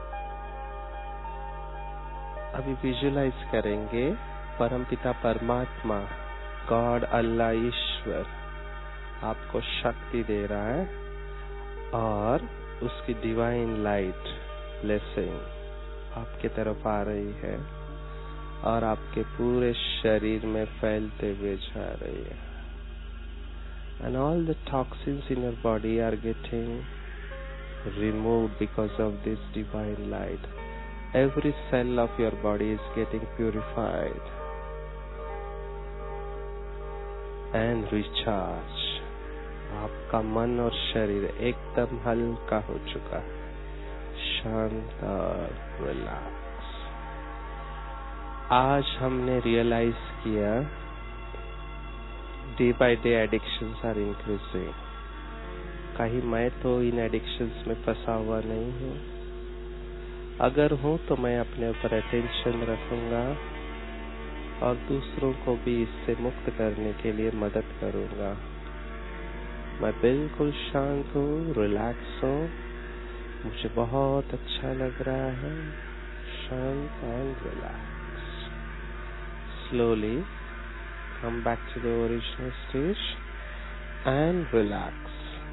अभी विजुलाइज करेंगे परमपिता परमात्मा, गॉड, अल्लाह, ईश्वर आपको शक्ति दे रहा है और उसकी डिवाइन लाइट ब्लेसिंग आपके तरफ आ रही है और आपके पूरे शरीर में फैलते हुए जा रही है. And all the toxins in your body are getting removed because of this divine light. Every cell of your body is getting purified and recharged. आपका मन और शरीर एकदम हल्का हो चुका है, शांत और रिलैक्स. आज हमने रियलाइज किया day by day addictions are increasing. कहीं मैं तो इन एडिक्शंस में फंसा हुआ नहीं हूँ. अगर हूँ तो मैं अपने ऊपर अटेंशन रखूंगा और दूसरों को भी इससे मुक्त करने के लिए मदद करूंगा. मैं बिल्कुल शांत हूँ, रिलैक्स हूँ, मुझे बहुत अच्छा लग रहा है. शांत and relax. Slowly come back to the original stage and relax.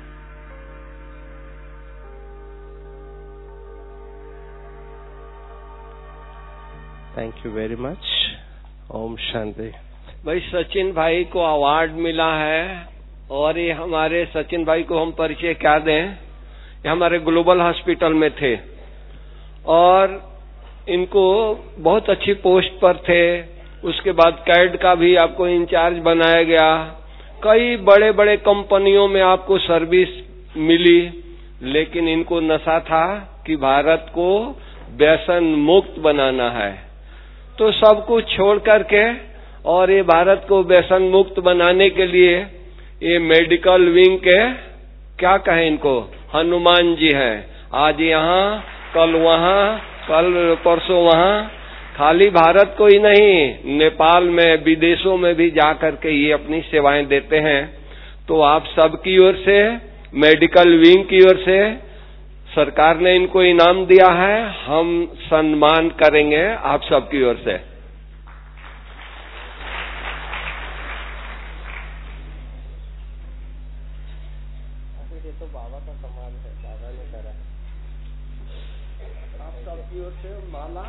Thank you very much. ओम शांति. भाई सचिन भाई को अवार्ड मिला है और ये हमारे सचिन भाई को हम परिचय क्या दें. ये हमारे ग्लोबल हॉस्पिटल में थे और इनको बहुत अच्छी पोस्ट पर थे. उसके बाद कैड का भी आपको इंचार्ज बनाया गया. कई बड़े बड़े कंपनियों में आपको सर्विस मिली, लेकिन इनको नशा था कि भारत को व्यसन मुक्त बनाना है. तो सब कुछ छोड़ करके और ये भारत को व्यसन मुक्त बनाने के लिए ये मेडिकल विंग के क्या कहें इनको, हनुमान जी हैं. आज यहाँ, कल वहाँ, कल परसों वहाँ. खाली भारत को ही नहीं, नेपाल में, विदेशों में भी जा करके ये अपनी सेवाएं देते हैं. तो आप सबकी ओर से, मेडिकल विंग की ओर से सरकार ने इनको इनाम दिया है, हम सम्मान करेंगे आप सबकी ओर से। ये तो बाबा का सम्मान है, बाबा ने करा है। आप सबकी ओर से माला।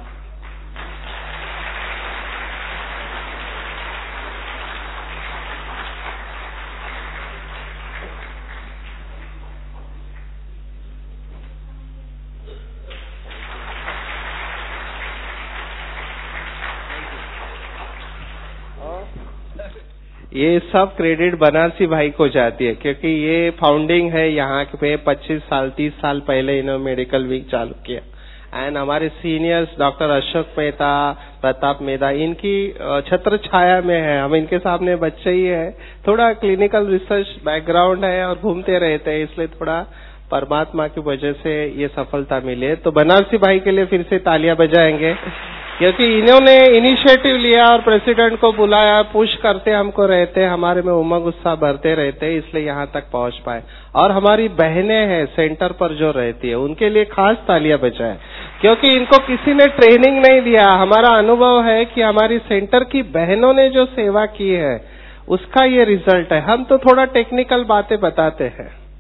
ये सब क्रेडिट बनारसी भाई को जाती है, क्योंकि ये फाउंडिंग है यहाँ पे पच्चीस साल तीस साल पहले इन्होंने मेडिकल वीक चालू किया। एंड हमारे सीनियर्स डॉक्टर अशोक मेहता, प्रताप मेहता, इनकी छत्र छाया में है, हम इनके सामने बच्चे ही है। थोड़ा क्लिनिकल रिसर्च बैकग्राउंड है और घूमते रहते हैं, इसलिए थोड़ा परमात्मा की वजह से ये सफलता मिली है। तो बनारसी भाई के लिए फिर से तालियां बजाएंगे, क्योंकि इन्होंने इनिशिएटिव लिया और प्रेसिडेंट को बुलाया, पुश करते हमको रहते, हमारे में उमंग उत्साह भरते रहते, इसलिए यहाँ तक पहुँच पाए। और हमारी बहनें हैं सेंटर पर जो रहती है, उनके लिए खास तालियां बजाएं, क्योंकि इनको किसी ने ट्रेनिंग नहीं दिया। हमारा अनुभव है कि हमारी सेंटर की बहनों ने जो सेवा की है उसका ये रिजल्ट है। हम तो थोड़ा टेक्निकल बातें बताते हैं।